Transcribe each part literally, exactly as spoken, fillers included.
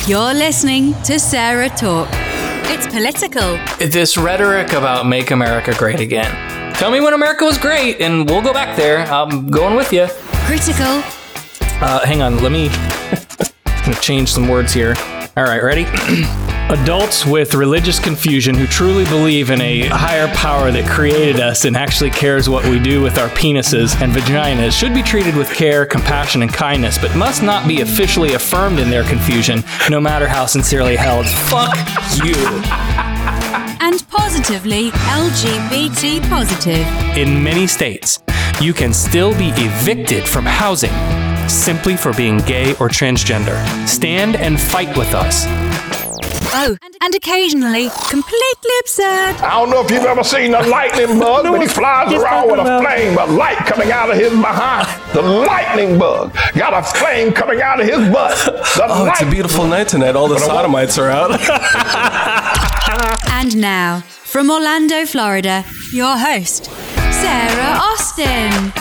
You're listening to Sarah Talk. It's political. This rhetoric about make America great again. Tell me when America was great and we'll go back there. I'm going with you. Critical. Uh, hang on, let me I'm gonna change some words here. All right, ready? Adults with religious confusion who truly believe in a higher power that created us and actually cares what we do with our penises and vaginas should be treated with care, compassion, and kindness, but must not be officially affirmed in their confusion, no matter how sincerely held. Fuck you. And positively L G B T positive. In many states, you can still be evicted from housing simply for being gay or transgender. Stand and fight with us. Oh, and occasionally completely absurd. I don't know if you've ever seen a lightning bug, but he flies around with a flame, a light coming out of his behind. The lightning bug got a flame coming out of his butt. The oh, light- it's a beautiful night tonight. All the sodomites are out. And now, from Orlando, Florida, your host, Sarah Austin.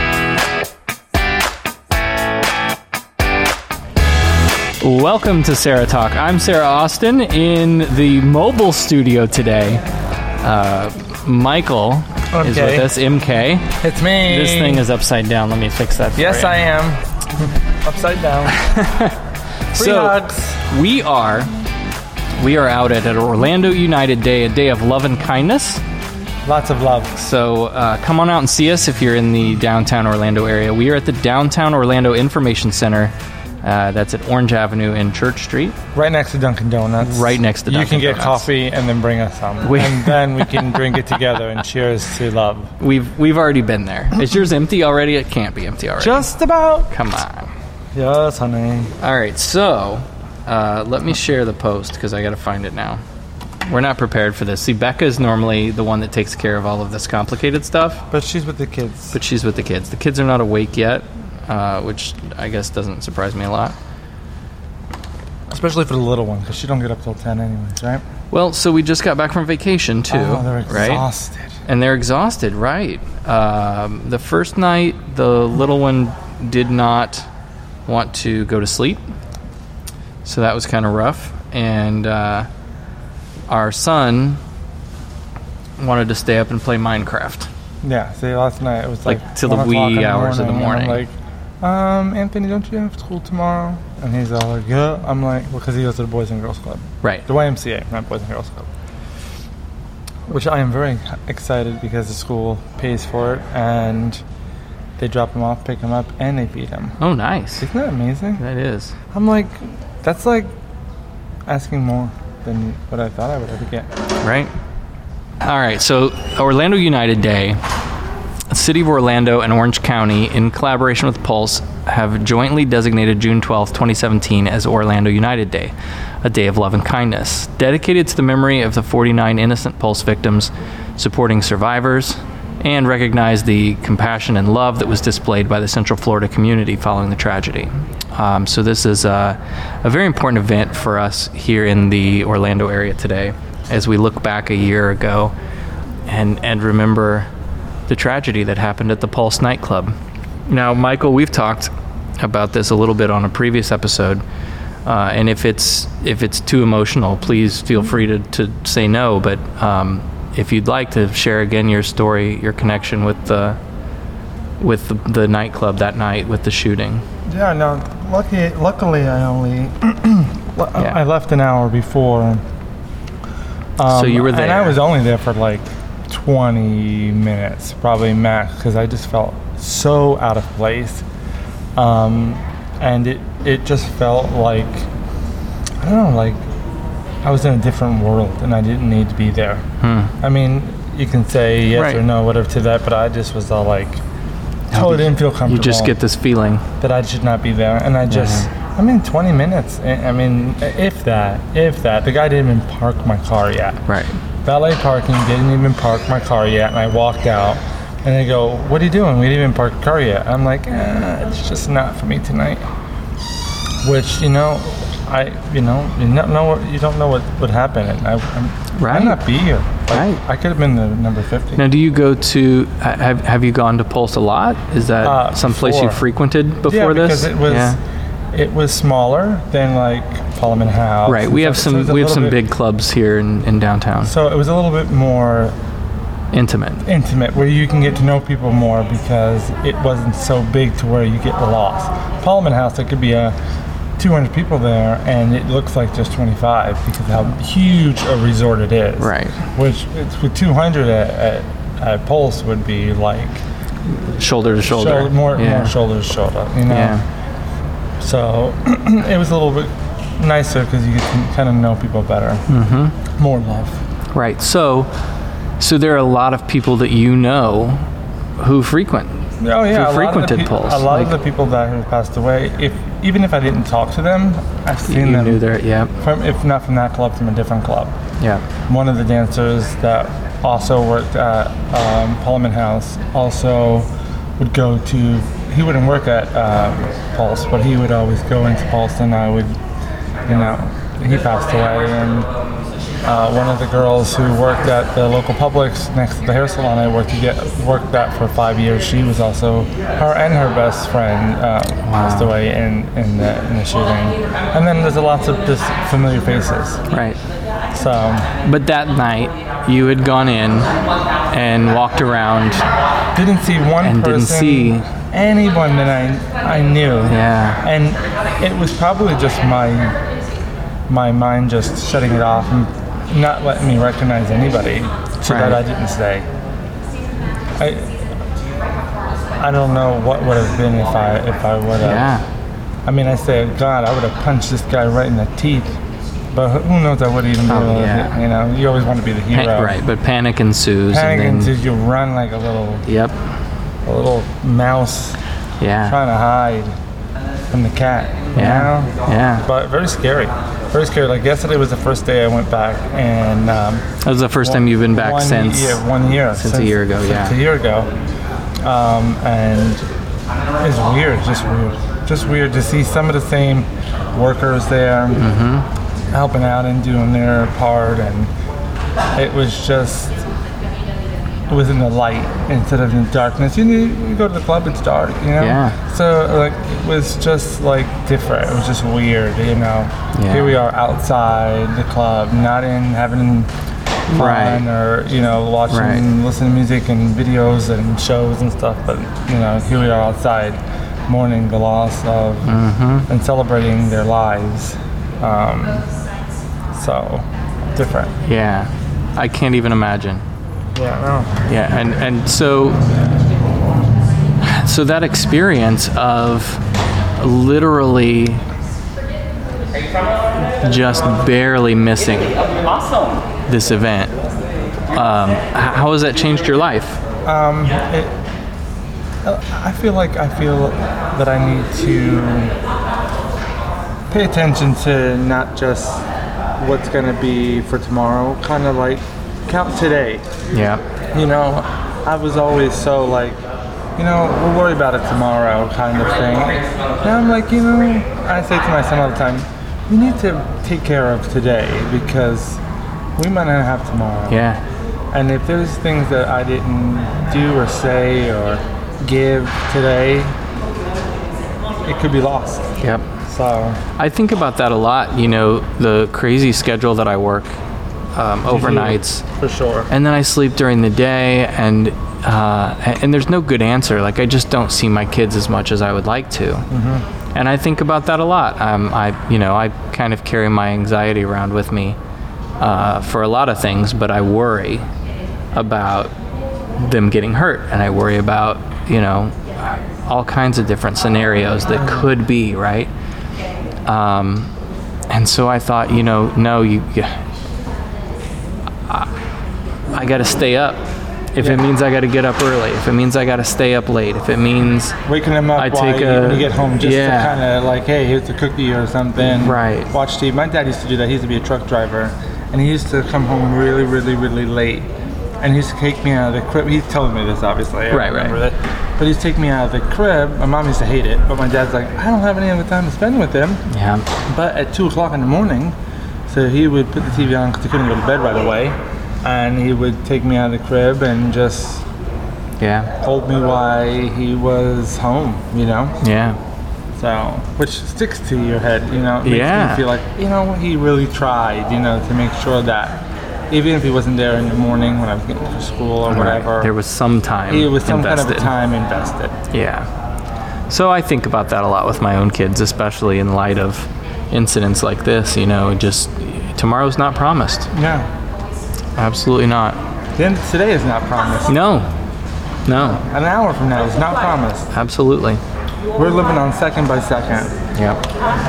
Welcome to Sarah Talk. I'm Sarah Austin in the mobile studio today. Uh, Michael okay. is with us, M K. It's me. This thing is upside down. Let me fix that for Yes, you. I am. Upside down. Free so, hugs. we are, we are out at an Orlando United Day, a day of love and kindness. Lots of love. So uh, come on out and see us if you're in the downtown Orlando area. We are at the Downtown Orlando Information Center. Uh, that's at Orange Avenue and Church Street. Right next to Dunkin' Donuts. Right next to Dunkin' You can get Donuts. coffee and then bring us some. We- and then we can drink it together and cheers to love. We've we've already been there. Is yours empty already? It can't be empty already. Just about. Come on. Yes, honey. All right, so uh, let me share the post because I got to find it now. We're not prepared for this. See, Becca is normally the one that takes care of all of this complicated stuff, But she's with the kids. but she's with the kids. The kids are not awake yet, uh, which I guess doesn't surprise me a lot. Especially for the little one, because she don't get up till ten anyways, right? Well, so we just got back from vacation too, Oh, they're right? exhausted. And they're exhausted, right? Um, the first night, the little one did not want to go to sleep, so that was kind of rough. And uh, our son wanted to stay up and play Minecraft. Yeah, see, last night it was like, Like, till the one wee o'clock in hours of the and I'm morning. like, um, Anthony, don't you have school tomorrow? And he's all like, yeah. I'm like, well, because he goes to the Boys and Girls Club. Right. The Y M C A, not Boys and Girls Club. Which I am very excited because the school pays for it, and they drop him off, pick him up, and they feed him. Oh, nice. Isn't that amazing? That is. I'm like, that's like asking more than what I thought I would ever get. Right? All right, so Orlando United Day, City of Orlando and Orange County, in collaboration with Pulse, have jointly designated June twelfth, twenty seventeen as Orlando United Day, a day of love and kindness, dedicated to the memory of the forty-nine innocent Pulse victims, supporting survivors, and recognize the compassion and love that was displayed by the Central Florida community following the tragedy. Um, so this is a, a very important event for us here in the Orlando area today, as we look back a year ago and, and remember the tragedy that happened at the Pulse nightclub. Now, Michael, we've talked about this a little bit on a previous episode, uh, and if it's if it's too emotional, please feel free to, to say no, but um, if you'd like to share again your story, your connection with the with the, the nightclub that night with the shooting. Yeah, no, lucky, luckily I only, Yeah. I left an hour before. Um, So you were there. And I was only there for like twenty minutes, probably max, because I just felt so out of place. Um, and it, it just felt like, I don't know, like I was in a different world and I didn't need to be there. Hmm. I mean, you can say yes Right. or no, whatever to that, but I just was all like, totally didn't feel comfortable. You just get this feeling. That I should not be there, and I just, I mean, twenty minutes. I I mean, if that, if that. The guy didn't even park my car yet. Right. Valet parking didn't even park my car yet, and I walked out, and they go, "What are you doing? We didn't even park the car yet." I'm like, eh, it's just not for me tonight. Which, you know, I, you know, you don't know what you don't know what would happen, and I, I'm, Right. I'm not be here. Like, Right. I could have been the number fifty. Now, do you go to, ha- have have you gone to Pulse a lot? Is that Uh, someplace you before. frequented before yeah, this? because it was, it was smaller than like Parliament House. Right. We have So it some was a we have little some bit- big clubs here in, in downtown. So it was a little bit more Intimate. intimate, where you can get to know people more because it wasn't so big to where you get lost. Parliament House, there could be a two hundred people there, and it looks like just twenty-five because of how huge a resort it is. Right. Which it's with two hundred at, at, at Pulse would be like Shoulder to shoulder. shoulder, more yeah. more shoulder to shoulder. You know. Yeah. So it was a little bit nicer because you get to kind of know people better. Mm-hmm. More love. Right. So, so there are a lot of people that you know who frequent. Oh yeah, Who a lot of the frequented pe- Pulse, A lot like- of the people that have passed away, if even if I didn't talk to them, I've seen You them. knew there. Yeah. From, if not from that club, from a different club. Yeah. One of the dancers that also worked at um, Parliament House also would go to. He wouldn't work at um, Pulse, but he would always go into Pulse, and I would, you know, he passed away, and uh, one of the girls who worked at the local Publix next to the hair salon I worked to get worked at for five years. She was also her and her best friend uh, passed away in in the, in the shooting, and then there's a lots of just familiar faces. Right. So But that night, you had gone in and walked around. didn't see one And person, didn't see- anyone that I I knew. Yeah. And it was probably just my my mind just shutting it off and not letting me recognize anybody, so that Right. I didn't stay. I I don't know what would have been if I if I would have. Yeah. I mean, I say, God, I would have punched this guy right in the teeth. But who knows? I would even be Oh, able to, yeah. you know. You always want to be the Pa- hero. right. But panic ensues. Panic and then, until you run like a little Yep. a little mouse Yeah. trying to hide from the cat. You Yeah. know? Yeah. But very scary. Very scary. Like yesterday was the first day I went back, and um, That was the first time you've been back one since. year, one year since a year ago, since yeah. a year ago, um, and it's weird. Just weird. Just weird to see some of the same workers there Mm-hmm. helping out and doing their part, and it was just. It was in the light instead of in darkness. You, you go to the club, it's dark, you know? Yeah. So, like, it was just, like, different. It was just weird, you know? Yeah. Here we are outside the club, not in having fun Right. or, you know, watching, Right. listening to music and videos and shows and stuff. But, you know, here we are outside mourning the loss of Mm-hmm. and celebrating their lives. Um, so, different. Yeah. I can't even imagine. Yeah, no. Yeah, and and so so that experience of literally just barely missing this event, um, h- how has that changed your life? Um, it, I feel like I feel that I need to pay attention to not just what's going to be for tomorrow, kind of like count today. Yeah, You know, I was always so like, you know, we'll worry about it tomorrow kind of thing. Now I'm like, you know, I say to my son all the time, we need to take care of today because we might not have tomorrow. yeah, And if there's things that I didn't do or say or give today, it could be lost. yep. So, I think about that a lot. You know, the crazy schedule that I work um, overnights. for sure. And then I sleep during the day, and uh, and there's no good answer. Like, I just don't see my kids as much as I would like to. Mm-hmm. And I think about that a lot. Um, I, you know, I kind of carry my anxiety around with me uh, for a lot of things, but I worry about them getting hurt, and I worry about, you know, all kinds of different scenarios that could be, right? Um, and so I thought, you know, no, you, you I got to stay up. If it means I got to get up early, if it means I got to stay up late, if it means Waking them up I while take you, a- when you get home just yeah. to kind of like, hey, here's a cookie or something. Right. Watch T V. My dad used to do that. He used to be a truck driver, and he used to come home really, really, really late. And he used to take me out of the crib. He's telling me this, obviously. I Right, remember right. that. But he'd take me out of the crib. My mom used to hate it, but my dad's like, I don't have any other time to spend with him. yeah, But at two o'clock in the morning, so he would put the T V on because he couldn't go to bed right away, and he would take me out of the crib and just yeah, told me why he was home, you know? yeah, So, which sticks to your head, you know. It makes Yeah. me feel like, you know, he really tried, you know, to make sure that even if he wasn't there in the morning when I was getting to school or whatever, Right. There was some time it was some invested. kind of a time invested. Yeah. So I think about that a lot with my own kids, especially in light of incidents like this. You know, just tomorrow's not promised. Yeah. Absolutely not. Then today is not promised. No. No. An hour from now is not promised. Absolutely. We're living on second by second. Yep.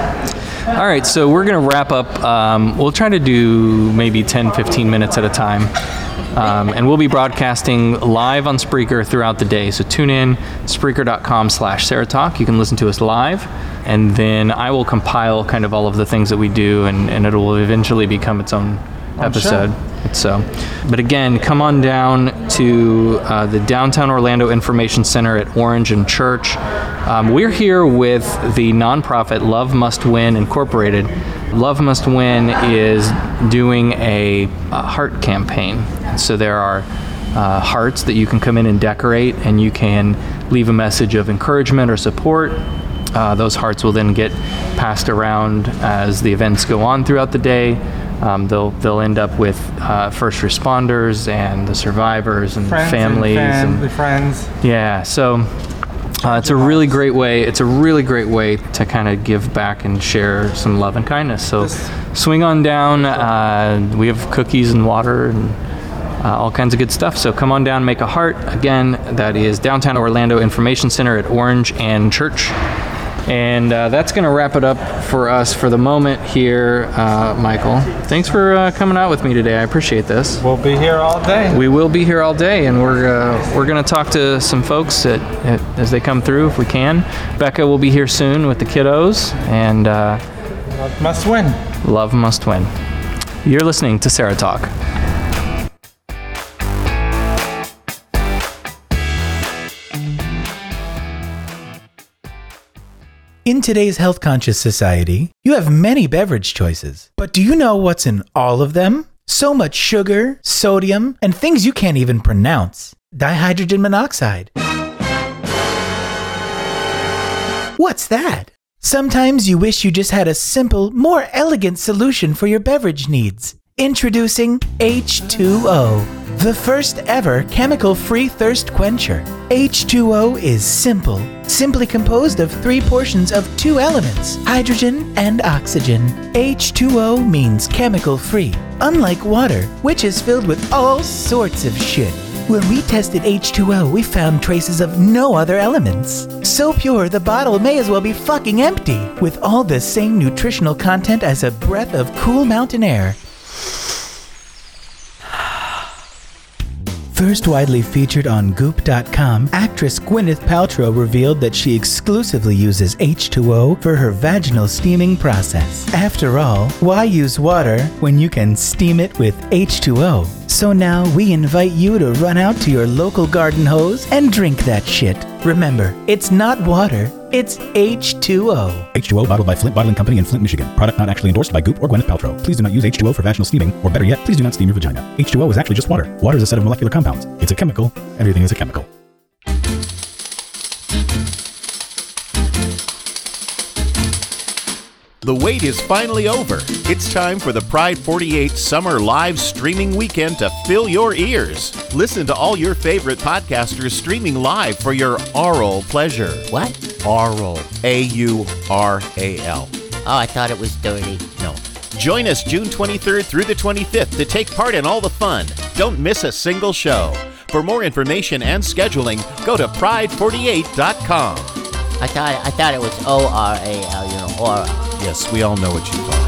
All right, so we're going to wrap up. Um, we'll try to do maybe ten, fifteen minutes at a time. Um, and we'll be broadcasting live on Spreaker throughout the day. So tune in, Spreaker.com slash Sarah Talk. You can listen to us live. And then I will compile kind of all of the things that we do, and, and it will eventually become its own episode. So, but again, come on down to uh, the Downtown Orlando Information Center at Orange and Church. Um, we're here with the nonprofit Love Must Win Incorporated. Love Must Win is doing a, a heart campaign. So there are uh, hearts that you can come in and decorate, and you can leave a message of encouragement or support. Uh, those hearts will then get passed around as the events go on throughout the day. Um, they'll they'll end up with uh, first responders and the survivors and Friends families and and family, friends. yeah. So uh, it's a really great way. It's a really great way to kind of give back and share some love and kindness. So This- swing on down. Uh, we have cookies and water and uh, all kinds of good stuff. So come on down, make a heart. Again, that is Downtown Orlando Information Center at Orange and Church. And uh, that's going to wrap it up for us for the moment here, uh, Michael. Thanks for uh, coming out with me today. I appreciate this. We'll be here all day. We will be here all day, and we're uh, we're going to talk to some folks at, at, as they come through, if we can. Becca will be here soon with the kiddos, and uh, Love must win. Love Must Win. You're listening to Sarah Talk. In today's health-conscious society, you have many beverage choices. But do you know what's in all of them? So much sugar, sodium, and things you can't even pronounce. Dihydrogen monoxide. What's that? Sometimes you wish you just had a simple, more elegant solution for your beverage needs. Introducing H two O, the first ever chemical-free thirst quencher. H two O is simple, simply composed of three portions of two elements, hydrogen and oxygen. H two O means chemical-free, unlike water, which is filled with all sorts of shit. When we tested H two O, we found traces of no other elements. So pure, the bottle may as well be fucking empty, with all the same nutritional content as a breath of cool mountain air. First widely featured on Goop dot com, actress Gwyneth Paltrow revealed that she exclusively uses H two O for her vaginal steaming process. After all, why use water when you can steam it with H two O? So now we invite you to run out to your local garden hose and drink that shit. Remember, it's not water, it's H two O. H two O bottled by Flint Bottling Company in Flint, Michigan. Product not actually endorsed by Goop or Gwyneth Paltrow. Please do not use H two O for vaginal steaming, or better yet, please do not steam your vagina. H two O is actually just water. Water is a set of molecular compounds. It's a chemical. Everything is a chemical. The wait is finally over. It's time for the Pride forty-eight Summer Live Streaming Weekend to fill your ears. Listen to all your favorite podcasters streaming live for your aural pleasure. What? Aural. A U R A L. Oh, I thought it was dirty. No. Join us June twenty-third through the twenty-fifth to take part in all the fun. Don't miss a single show. For more information and scheduling, go to pride forty-eight dot com. I thought I thought it was O R A L, you know, aura. Yes, we all know what you thought.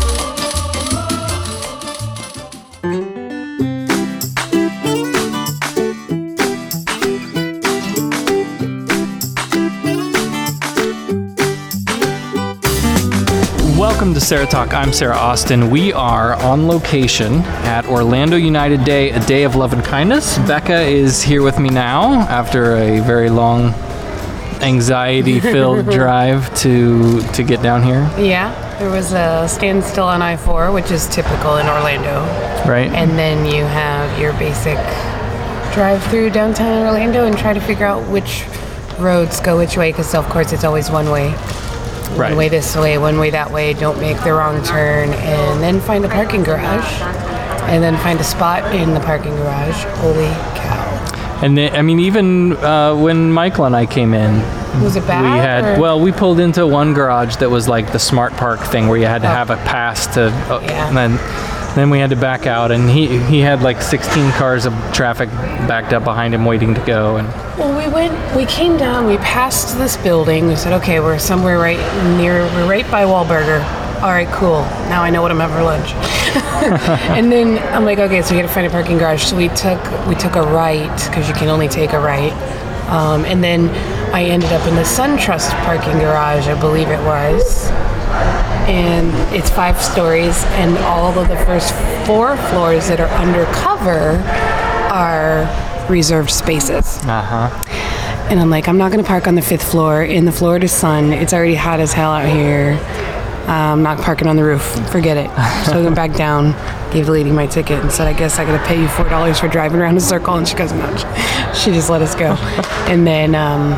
Welcome to Sarah Talk. I'm Sarah Austin. We are on location at Orlando United Day, a day of love and kindness. Becca is here with me now after a very long, anxiety-filled drive to to get down here. Yeah, there was a standstill on I four, which is typical in Orlando. Right. And then you have your basic drive through downtown Orlando and try to figure out which roads go which way, because of course it's always one way. Right. One way this way, one way that way. Don't make the wrong turn, and then find a parking garage, and then find a spot in the parking garage. Holy cow! And then, I mean, even uh, when Michael and I came in, was it bad? We had or? well, we pulled into one garage that was like the smart park thing where you had to oh. have a pass to, uh, yeah. and then then we had to back out, and he he had like sixteen cars of traffic backed up behind him waiting to go. And well, we went, we came down, we passed this building. We said, okay, we're somewhere right near, we're right by Wahlburger. All right, cool. Now I know what I'm having for lunch. And then I'm like, okay, so we got to find a parking garage. So we took we took a right because you can only take a right. Um, and then I ended up in the SunTrust parking garage, I believe it was. And it's five stories, and all of the first four floors that are undercover are reserved spaces. Uh-huh. And I'm like, I'm not going to park on the fifth floor in the Florida sun. It's already hot as hell out here. I'm not parking on the roof. Forget it. So I went back down, gave the lady my ticket, and said, I guess I got to pay you four dollars for driving around a circle. And she goes, no. She just let us go. And then, um,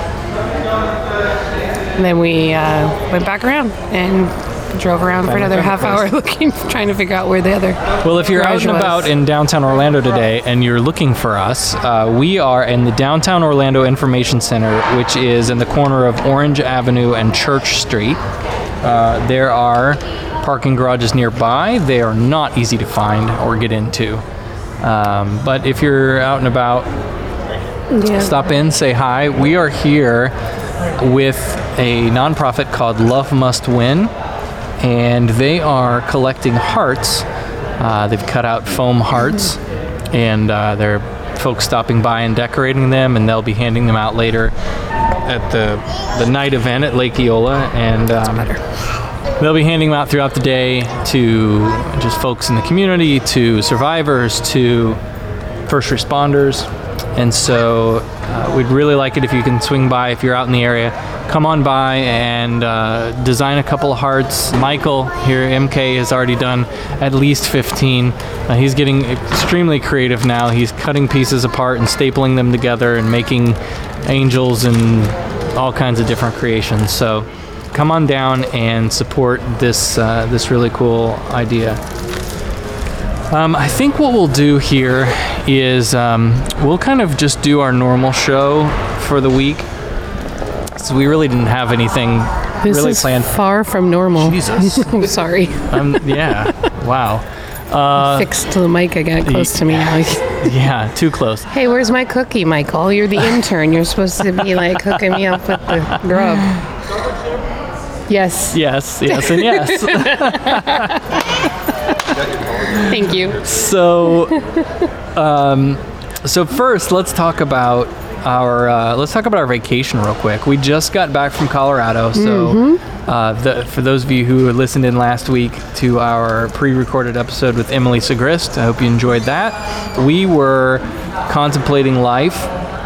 and then we uh, went back around and drove around for another half hour looking, trying to figure out where the other Well, if you're out and was. about in downtown Orlando today and you're looking for us, uh, we are in the Downtown Orlando Information Center, which is in the corner of Orange Avenue and Church Street. Uh, there are parking garages nearby. They are not easy to find or get into. Um, but if you're out and about, yeah. stop in, say hi. We are here with a nonprofit called Love Must Win, and they are collecting hearts. Uh, they've cut out foam hearts, and uh, there are folks stopping by and decorating them, and they'll be handing them out later at the the night event at Lake Eola, and um, they'll be handing them out throughout the day to just folks in the community, to survivors, to first responders. And so uh, we'd really like it if you can swing by if you're out in the area. Come on by and uh, design a couple of hearts. Michael here, M K, has already done at least fifteen. Uh, he's getting extremely creative now. He's cutting pieces apart and stapling them together and making angels and all kinds of different creations. So come on down and support this uh, this really cool idea. Um, I think what we'll do here is um, we'll kind of just do our normal show for the week. So we really didn't have anything this really is planned. Far from normal. Jesus. I'm sorry. Um, yeah. Wow. Uh, Fixed to the mic. I got close to me now. Yeah, too close. Hey, where's my cookie, Michael? You're the intern. You're supposed to be like hooking me up with the grub. Yes. Yes. Yes. And yes. Thank you. So, um, so first, let's talk about our uh, let's talk about our vacation real quick. We just got back from Colorado, so mm-hmm. uh, the, for those of you who listened in last week to our pre-recorded episode with Emily Segrist, I hope you enjoyed that. We were contemplating life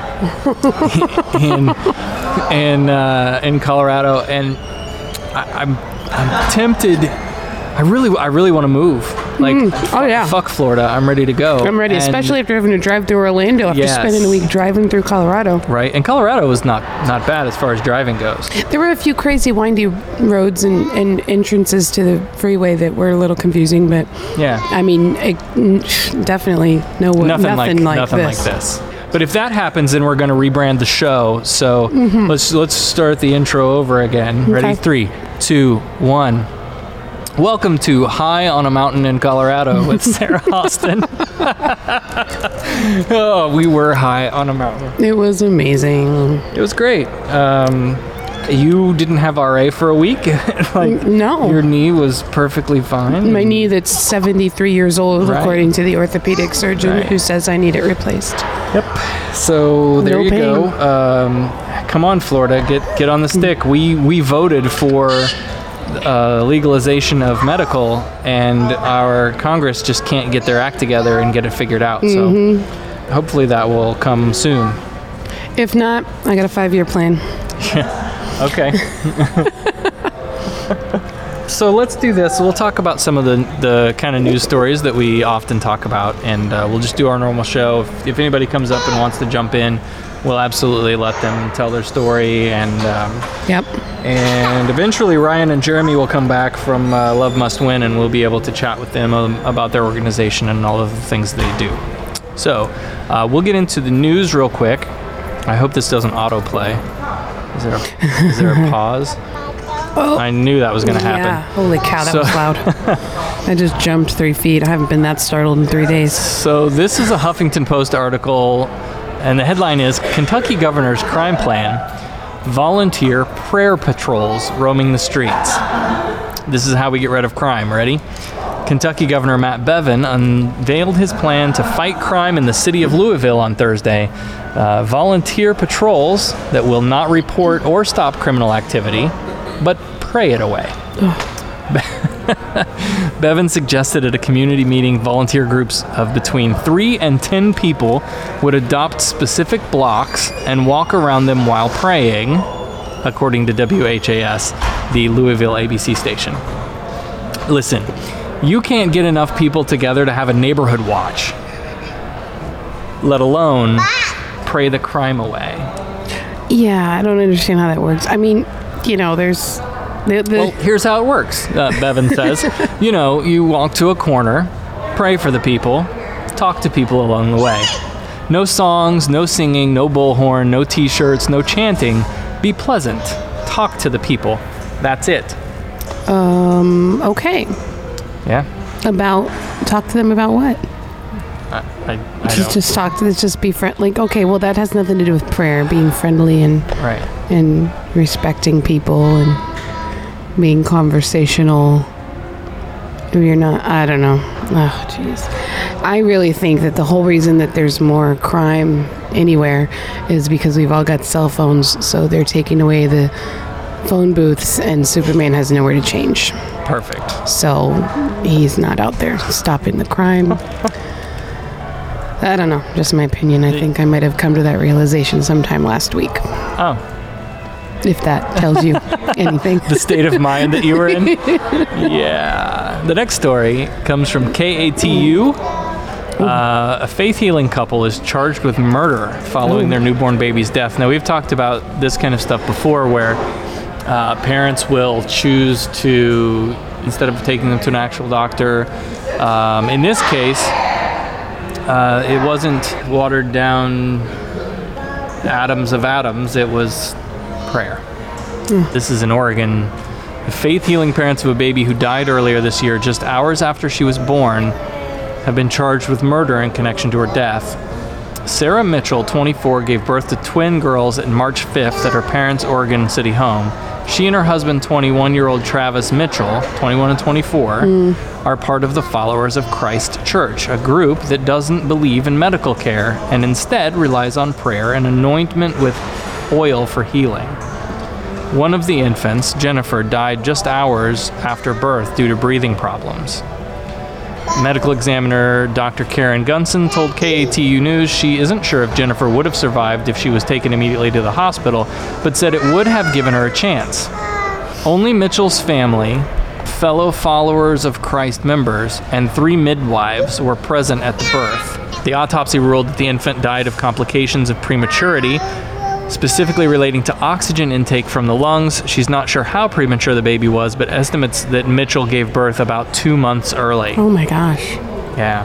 in in uh, in Colorado, and I, I'm I'm tempted. I really I really want to move. Like, mm. oh yeah, fuck Florida. I'm ready to go. I'm ready, and especially after having to drive through Orlando after yes. spending a week driving through Colorado. Right, and Colorado was not not bad as far as driving goes. There were a few crazy windy roads and, and entrances to the freeway that were a little confusing, but yeah, I mean, it, definitely no nothing, nothing like, like nothing this. like this. But if that happens, then we're going to rebrand the show. So mm-hmm. let's let's start the intro over again. Okay. Ready? Three, two, one. Welcome to High on a Mountain in Colorado with Sarah Austin. Oh, we were high on a mountain. It was amazing. It was great. Um, you didn't have R A for a week? Like, no. Your knee was perfectly fine? My knee that's seventy-three years old, right. according to the orthopedic surgeon, right. who says I need it replaced. Yep. So there no you pain. go. Um, come on, Florida. Get get on the stick. We, we voted for... Uh, legalization of medical, and our Congress just can't get their act together and get it figured out. Mm-hmm. So hopefully that will come soon. If not, I got a five-year plan. Okay. So let's do this. We'll talk about some of the, the kind of news stories that we often talk about, and uh, we'll just do our normal show. If, if anybody comes up and wants to jump in, we'll absolutely let them tell their story. And um, yep. And eventually Ryan and Jeremy will come back from uh, Love Must Win, and we'll be able to chat with them um, about their organization and all of the things they do. So uh, we'll get into the news real quick. I hope this doesn't autoplay. Is there a, is there a pause? Oh. I knew that was going to happen. Yeah, holy cow, that So- was loud. I just jumped three feet. I haven't been that startled in three days. So this is a Huffington Post article, and the headline is Kentucky Governor's Crime Plan, Volunteer Prayer Patrols Roaming the Streets. This is how we get rid of crime. Ready? Kentucky Governor Matt Bevin unveiled his plan to fight crime in the city of Louisville on Thursday. Uh, volunteer patrols that will not report or stop criminal activity, but pray it away. Bevin suggested at a community meeting volunteer groups of between three and ten people would adopt specific blocks and walk around them while praying, according to W H A S, the Louisville A B C station. Listen, you can't get enough people together to have a neighborhood watch, let alone pray the crime away. Yeah, I don't understand how that works. I mean, you know, there's... The, the Well, here's how it works, uh, Bevin says. You know, you walk to a corner, pray for the people, talk to people along the way. No songs, no singing, no bullhorn, no t-shirts, no chanting. Be pleasant. Talk to the people. That's it. Um, okay. Yeah? About, talk to them about what? I, I, I Just, don't. just talk to them, just be friend. Like, okay, well, that has nothing to do with prayer, being friendly and Right. and respecting people and being conversational. If you're not, I don't know. Oh, jeez. I really think that the whole reason that there's more crime anywhere is because we've all got cell phones, so they're taking away the phone booths, and Superman has nowhere to change. Perfect. So he's not out there stopping the crime. I don't know. Just my opinion. I think I might have come to that realization sometime last week. Oh. If that tells you anything. The state of mind that you were in? Yeah. The next story comes from K A T U. Uh, a faith healing couple is charged with murder following Ooh. their newborn baby's death. Now, we've talked about this kind of stuff before where uh, parents will choose to, instead of taking them to an actual doctor, um, in this case, uh, it wasn't watered down atoms of atoms, it was prayer. Mm. This is in Oregon. The faith healing parents of a baby who died earlier this year, just hours after she was born, have been charged with murder in connection to her death. Sarah Mitchell, twenty-four, gave birth to twin girls on March fifth at her parents' Oregon City home. She and her husband, twenty-one-year-old Travis Mitchell, twenty-one and twenty-four, mm. are part of the Followers of Christ Church, a group that doesn't believe in medical care and instead relies on prayer and anointment with oil for healing. One of the infants, Jennifer, died just hours after birth due to breathing problems. Medical examiner Doctor Karen Gunson told K A T U News she isn't sure if Jennifer would have survived if she was taken immediately to the hospital, but said it would have given her a chance. Only Mitchell's family, fellow Followers of Christ members, and three midwives were present at the birth. The autopsy ruled that the infant died of complications of prematurity, specifically relating to oxygen intake from the lungs. She's not sure how premature the baby was, but estimates that Mitchell gave birth about two months early. Oh my gosh. Yeah.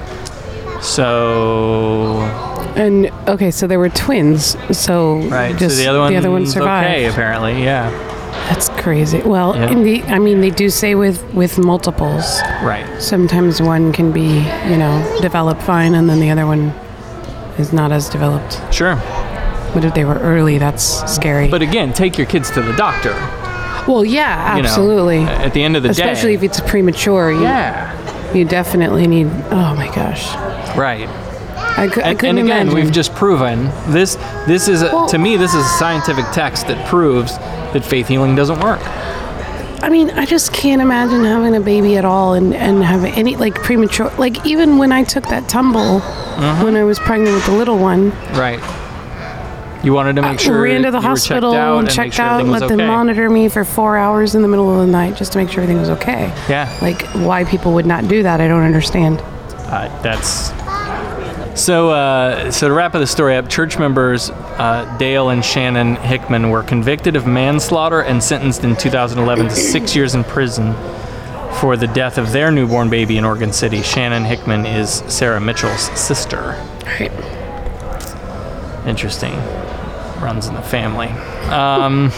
So... And, okay, so there were twins, so Right, just so the other one, the other one survived. okay, apparently, yeah. That's crazy. Well, Yeah. in the, I mean, they do say with, with multiples. Right. Sometimes one can be, you know, develop fine, and then the other one is not as developed. Sure. But if they were early, that's scary. But again, take your kids to the doctor. Well, yeah, You know, absolutely. at the end of the day. Especially if it's premature. You, Yeah. You definitely need, oh my gosh. Right. I, cou- I And, couldn't and again, imagine. we've just proven this. This is, a, Well- to me, this is a scientific text that proves that faith healing doesn't work. I mean, I just can't imagine having a baby at all and, and have any, like, premature. Like, even when I took that tumble Mm-hmm. when I was pregnant with the little one, Right. You wanted to make I sure ran to the you were hospital checked out and and checked make sure out, everything was let them okay. monitor me for four hours in the middle of the night just to make sure everything was okay. Yeah. Like, why people would not do that, I don't understand. Uh, that's So, uh, so to wrap the story up, church members uh, Dale and Shannon Hickman were convicted of manslaughter and sentenced in two thousand eleven to six years in prison for the death of their newborn baby in Oregon City. Shannon Hickman is Sarah Mitchell's sister. Right. Interesting. Runs in the family. Um,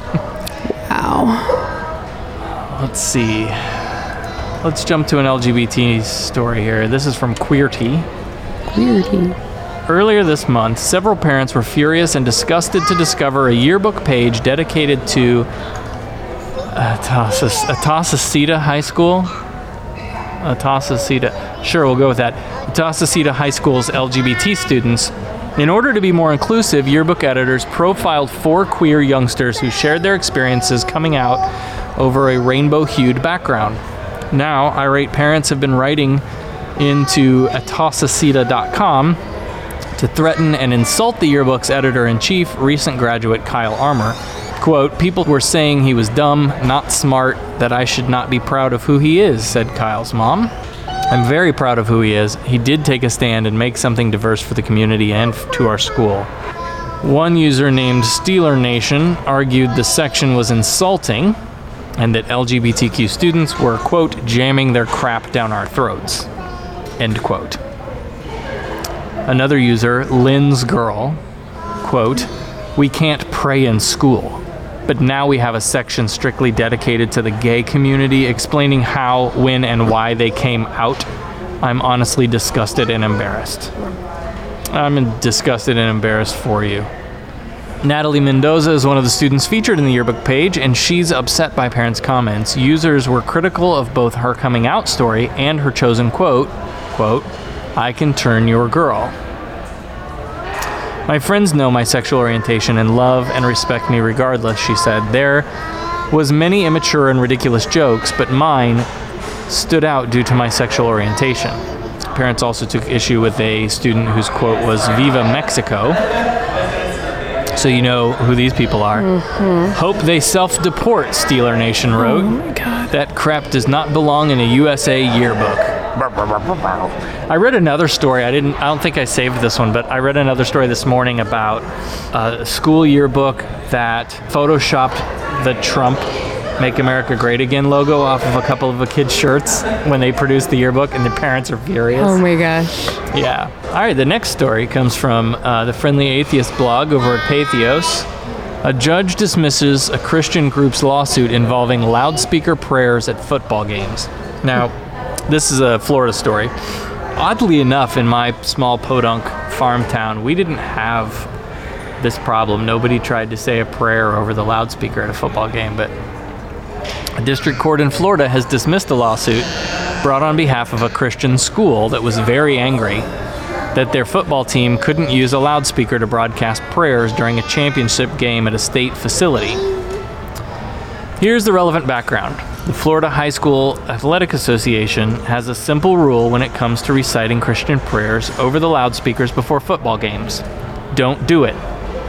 wow. Let's see. Let's jump to an L G B T story here. This is from Queerty. Queerty. Earlier this month, several parents were furious and disgusted to discover a yearbook page dedicated to Atasas- Atasasita High School. Atasasita. Sure, we'll go with that. Atasasita High School's L G B T students. In order to be more inclusive, yearbook editors profiled four queer youngsters who shared their experiences coming out over a rainbow-hued background. Now, irate parents have been writing into atasasita dot com to threaten and insult the yearbook's editor-in-chief, recent graduate Kyle Armour. Quote, "People were saying he was dumb, not smart, that I should not be proud of who he is," said Kyle's mom. "I'm very proud of who he is. He did take a stand and make something diverse for the community and to our school." One user named Steeler Nation argued the section was insulting and that L G B T Q students were, quote, "jamming their crap down our throats," end quote. Another user, Lynn's Girl, quote, "We can't pray in school, but now we have a section strictly dedicated to the gay community, explaining how, when, and why they came out. I'm honestly disgusted and embarrassed." I'm disgusted and embarrassed for you. Natalie Mendoza is one of the students featured in the yearbook page, and she's upset by parents' comments. Users were critical of both her coming out story and her chosen quote, quote, "I can turn your girl. My friends know my sexual orientation and love and respect me regardless," she said. "There was many immature and ridiculous jokes, but mine stood out due to my sexual orientation." Parents also took issue with a student whose quote was "Viva Mexico." So you know who these people are. Mm-hmm. "Hope they self-deport," Steeler Nation wrote. Oh my God. "That crap does not belong in a U S A yearbook." I read another story. I didn't. I don't think I saved this one, but I read another story this morning about a school yearbook that photoshopped the Trump "Make America Great Again" logo off of a couple of the kids' shirts when they produced the yearbook, and the parents are furious. Oh my gosh. Yeah. All right. The next story comes from uh, the Friendly Atheist blog over at Patheos. A judge dismisses a Christian group's lawsuit involving loudspeaker prayers at football games. Now, this is a Florida story. Oddly enough, in my small podunk farm town, we didn't have this problem. Nobody tried to say a prayer over the loudspeaker at a football game, but a district court in Florida has dismissed a lawsuit brought on behalf of a Christian school that was very angry that their football team couldn't use a loudspeaker to broadcast prayers during a championship game at a state facility. Here's the relevant background. The Florida High School Athletic Association has a simple rule when it comes to reciting Christian prayers over the loudspeakers before football games. Don't do it.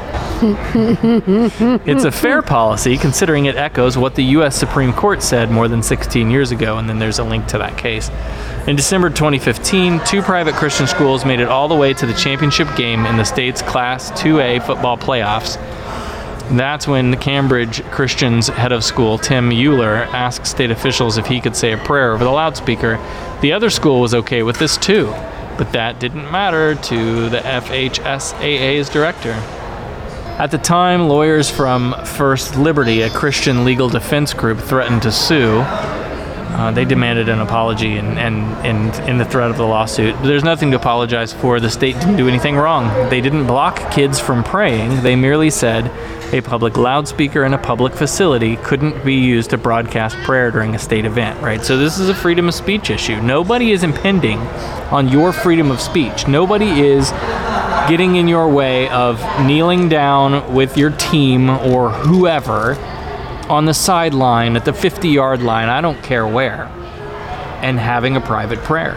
It's a fair policy, considering it echoes what the U S Supreme Court said more than sixteen years ago, and then there's a link to that case. In December twenty fifteen, two private Christian schools made it all the way to the championship game in the state's Class two A football playoffs. That's when Cambridge Christian's head of school, Tim Euler, asked state officials if he could say a prayer over the loudspeaker. The other school was okay with this too, but that didn't matter to the F H S A A's director. At the time, lawyers from First Liberty, a Christian legal defense group, threatened to sue. Uh, they demanded an apology and, and, and in the threat of the lawsuit. But there's nothing to apologize for. The state didn't do anything wrong. They didn't block kids from praying. They merely said a public loudspeaker in a public facility couldn't be used to broadcast prayer during a state event, right? So this is a freedom of speech issue. Nobody is impinging on your freedom of speech. Nobody is getting in your way of kneeling down with your team or whoever on the sideline at the fifty-yard line, I don't care where, and having a private prayer.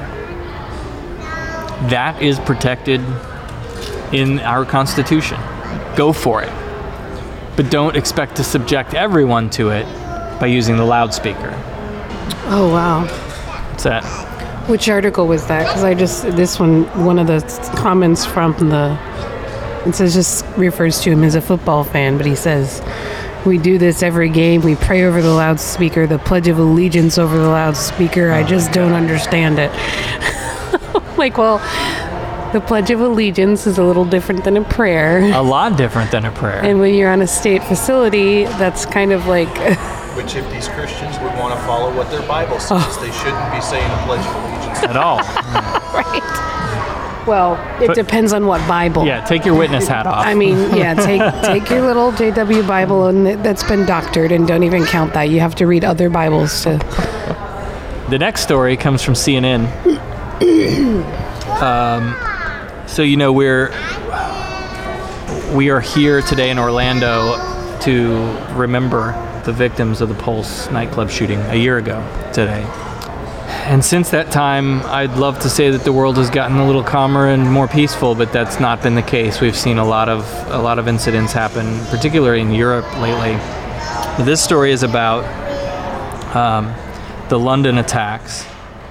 That is protected in our Constitution. Go for it. But don't expect to subject everyone to it by using the loudspeaker. Oh, wow. What's that? Which article was that? Because I just, this one, one of the comments from the, it says just refers to him as a football fan, but he says, we do this every game. We pray over the loudspeaker, the Pledge of Allegiance over the loudspeaker. I just don't understand it. Like, well, the Pledge of Allegiance is a little different than a prayer. A lot different than a prayer. And when you're on a state facility, that's kind of like... Which if these Christians would want to follow what their Bible says, oh. they shouldn't be saying a Pledge of Allegiance. At all. Right. Well, it but, depends on what Bible. Yeah, take your witness hat off. I mean, yeah, take take your little J W Bible and that's been doctored and don't even count that. You have to read other Bibles to... The next story comes from C N N. um, so, you know, we're we are here today in Orlando to remember the victims of the Pulse nightclub shooting a year ago today. And since that time, I'd love to say that the world has gotten a little calmer and more peaceful, but that's not been the case. We've seen a lot of a lot of incidents happen, particularly in Europe lately. But this story is about um, the London attacks.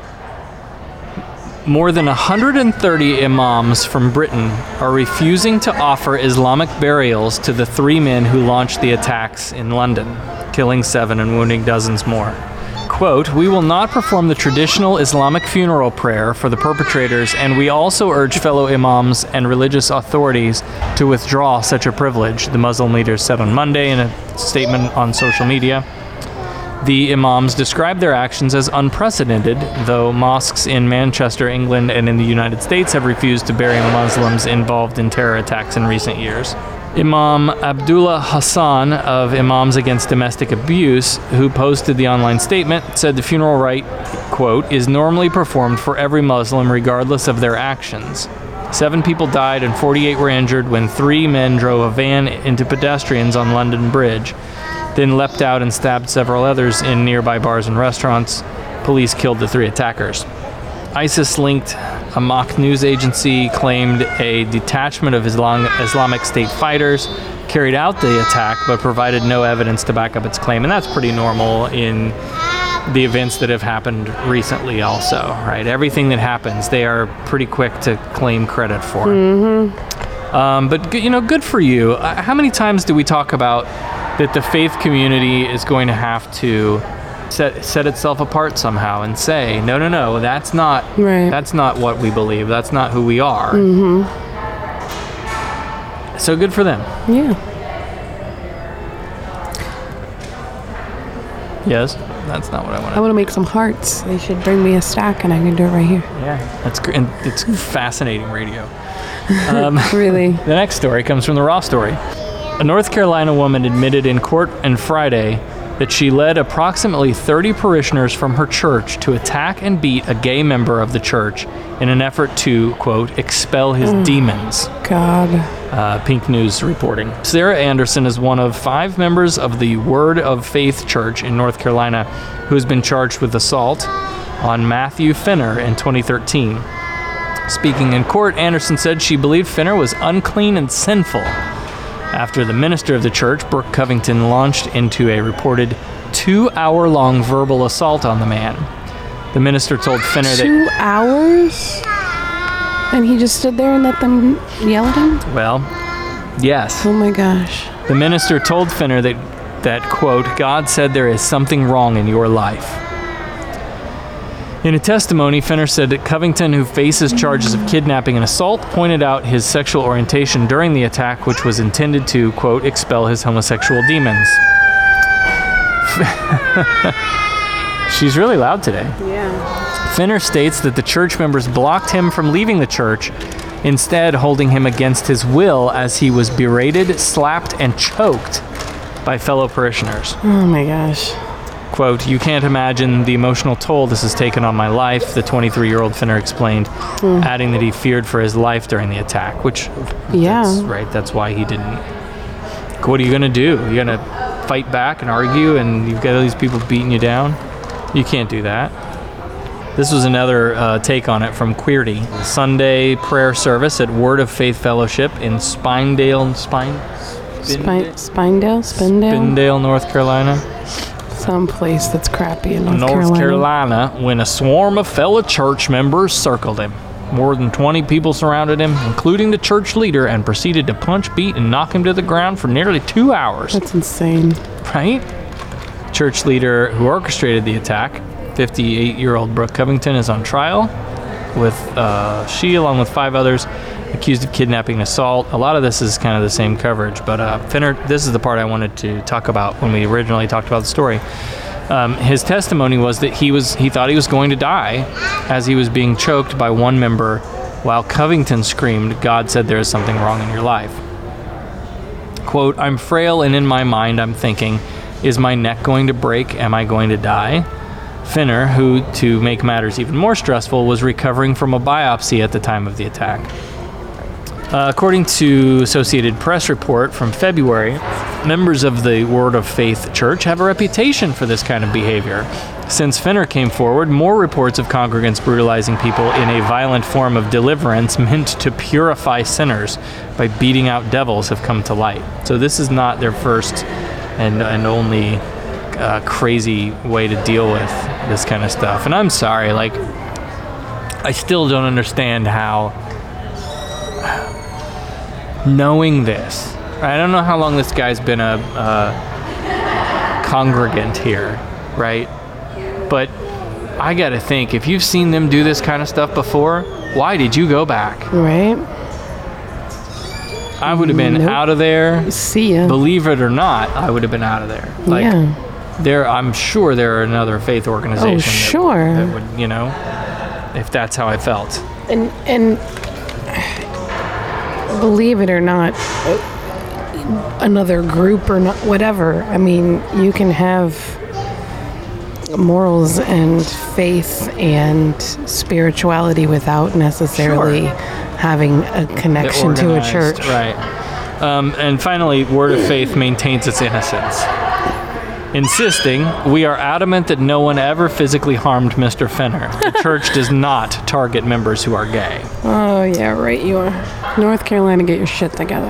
More than one hundred thirty imams from Britain are refusing to offer Islamic burials to the three men who launched the attacks in London, killing seven and wounding dozens more. Quote, we will not perform the traditional Islamic funeral prayer for the perpetrators, and we also urge fellow imams and religious authorities to withdraw such a privilege, the Muslim leaders said on Monday in a statement on social media. The imams described their actions as unprecedented, though mosques in Manchester, England, and in the United States have refused to bury Muslims involved in terror attacks in recent years. Imam Abdullah Hassan of Imams Against Domestic Abuse, who posted the online statement, said the funeral rite, quote, is normally performed for every Muslim regardless of their actions. Seven people died and forty-eight were injured when three men drove a van into pedestrians on London Bridge, then leapt out and stabbed several others in nearby bars and restaurants. Police killed the three attackers. ISIS-linked a mock news agency claimed a detachment of Islam- Islamic State fighters carried out the attack, but provided no evidence to back up its claim. And that's pretty normal in the events that have happened recently also, right? Everything that happens, they are pretty quick to claim credit for. Mm-hmm. Um, but, you know, good for you. Uh, how many times do we talk about that the faith community is going to have to set set itself apart somehow and say, no, no, no, that's not right. That's not what we believe. That's not who we are. Mm-hmm. So good for them. Yeah. Yes, that's not what I want. I want to make some hearts. They should bring me a stack, and I can do it right here. Yeah, that's great. And it's fascinating radio. Um, really. The next story comes from the Raw story. A North Carolina woman admitted in court on Friday that she led approximately thirty parishioners from her church to attack and beat a gay member of the church in an effort to, quote, expel his oh, demons. God. Uh, Pink News reporting. Sarah Anderson is one of five members of the Word of Faith Church in North Carolina who has been charged with assault on Matthew Finner in twenty thirteen. Speaking in court, Anderson said she believed Finner was unclean and sinful after the minister of the church, Brooke Covington, launched into a reported two-hour-long verbal assault on the man. The minister told Finner that... Two hours? And he just stood there and let them yell at him? Well, yes. Oh my gosh. The minister told Finner that, that, quote, God said there is something wrong in your life. In a testimony, Finner said that Covington, who faces charges of kidnapping and assault, pointed out his sexual orientation during the attack, which was intended to, quote, expel his homosexual demons. She's really loud today. Yeah. Finner states that the church members blocked him from leaving the church, instead holding him against his will as he was berated, slapped, and choked by fellow parishioners. Oh my gosh. Quote, you can't imagine the emotional toll this has taken on my life, the twenty-three-year-old Finner explained, mm. adding that he feared for his life during the attack, which, yeah. that's right, that's why he didn't. What are you going to do? You're going to fight back and argue, and you've got all these people beating you down? You can't do that. This was another uh, take on it from Queerty. Sunday prayer service at Word of Faith Fellowship in Spindale, Spine, Spine, Spindale, Spindale, Spindale, North Carolina. Some place that's crappy in North, North Carolina. Carolina, when a swarm of fellow church members circled him. More than twenty people surrounded him, including the church leader, and proceeded to punch, beat, and knock him to the ground for nearly two hours. That's insane. Right? Church leader who orchestrated the attack, fifty-eight-year-old Brooke Covington, is on trial with uh, she, along with five others, accused of kidnapping and assault. A lot of this is kind of the same coverage, but uh, Finner, this is the part I wanted to talk about when we originally talked about the story. Um, his testimony was that he was he thought he was going to die as he was being choked by one member, while Covington screamed, "God said there is something wrong in your life." Quote, "I'm frail, and in my mind I'm thinking, is my neck going to break? Am I going to die?" Finner, who, to make matters even more stressful, was recovering from a biopsy at the time of the attack. Uh, according to Associated Press report from February, members of the Word of Faith Church have a reputation for this kind of behavior. Since Finner came forward, more reports of congregants brutalizing people in a violent form of deliverance meant to purify sinners by beating out devils have come to light. So this is not their first and, and only uh, crazy way to deal with this kind of stuff. And I'm sorry, like, I still don't understand how, knowing this, I don't know how long this guy's been a, a congregant here, right? But I gotta think, if you've seen them do this kind of stuff before, why did you go back? Right. I would have been Nope. out of there. See ya. Believe it or not, I would have been out of there. Like, Yeah. there, I'm sure there are another faith organization. Oh, that- sure. That would, you know, if that's how I felt. And and believe it or not, another group or not, whatever. I mean, you can have morals and faith and spirituality without necessarily Sure. having a connection to a Organized, church. Right. Um, and finally, Word of Faith maintains its innocence, insisting, "We are adamant that no one ever physically harmed Mister Finner. The church does not target members who are gay." Oh, yeah, right, you are. North Carolina, get your shit together.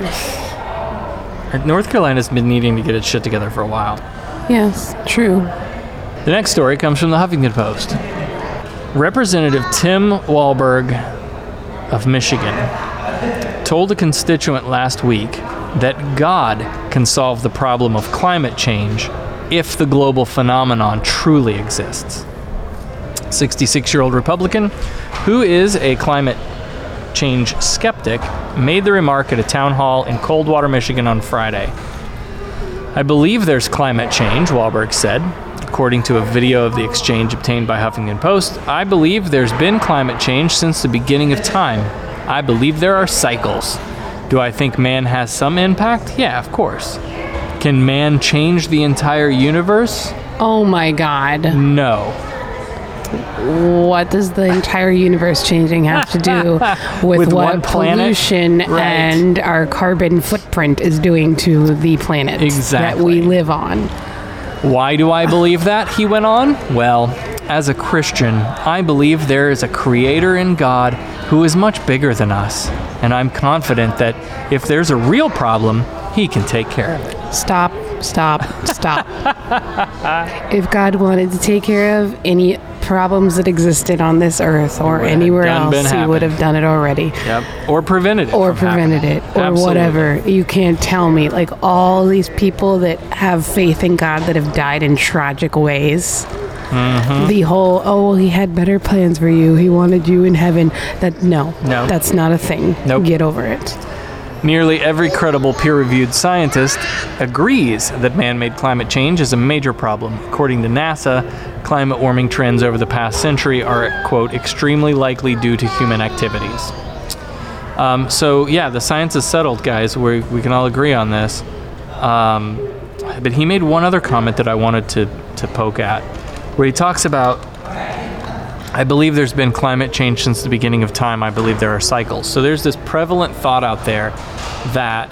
North Carolina's been needing to get its shit together for a while. Yes, true. The next story comes from the Huffington Post. Representative Tim Walberg of Michigan told a constituent last week that God can solve the problem of climate change if the global phenomenon truly exists. sixty-six-year-old Republican, who is a climate change skeptic, made the remark at a town hall in Coldwater, Michigan on Friday. "I believe there's climate change," Walberg said. According to a video of the exchange obtained by Huffington Post, "I believe there's been climate change since the beginning of time. I believe there are cycles. Do I think man has some impact? Yeah, of course. Can man change the entire universe? Oh my God. No. What does the entire universe changing have to do with, With what one planet? pollution Right. and our carbon footprint is doing to the planet Exactly. that we live on?" Why do I believe that? He went on. Well, as a Christian, I believe there is a creator in God who is much bigger than us. And I'm confident that if there's a real problem, he can take care of it. Stop, stop, stop. If God wanted to take care of any problems that existed on this earth or would have anywhere done been else, he would have done it already. Yep. Or prevented it. Or from prevented happening. it, or Absolutely. whatever. You can't tell me, like, all these people that have faith in God that have died in tragic ways. Mhm. The whole, oh, well, he had better plans for you. He wanted you in heaven. That no, No. that's not a thing. Nope. Get over it. Nearly every credible peer-reviewed scientist agrees that man-made climate change is a major problem. According to NASA, climate warming trends over the past century are, quote, extremely likely due to human activities. Um, so, yeah, the science is settled, guys. We we can all agree on this. Um, but he made one other comment that I wanted to, to poke at, where he talks about, I believe there's been climate change since the beginning of time. I believe there are cycles. So there's this prevalent thought out there that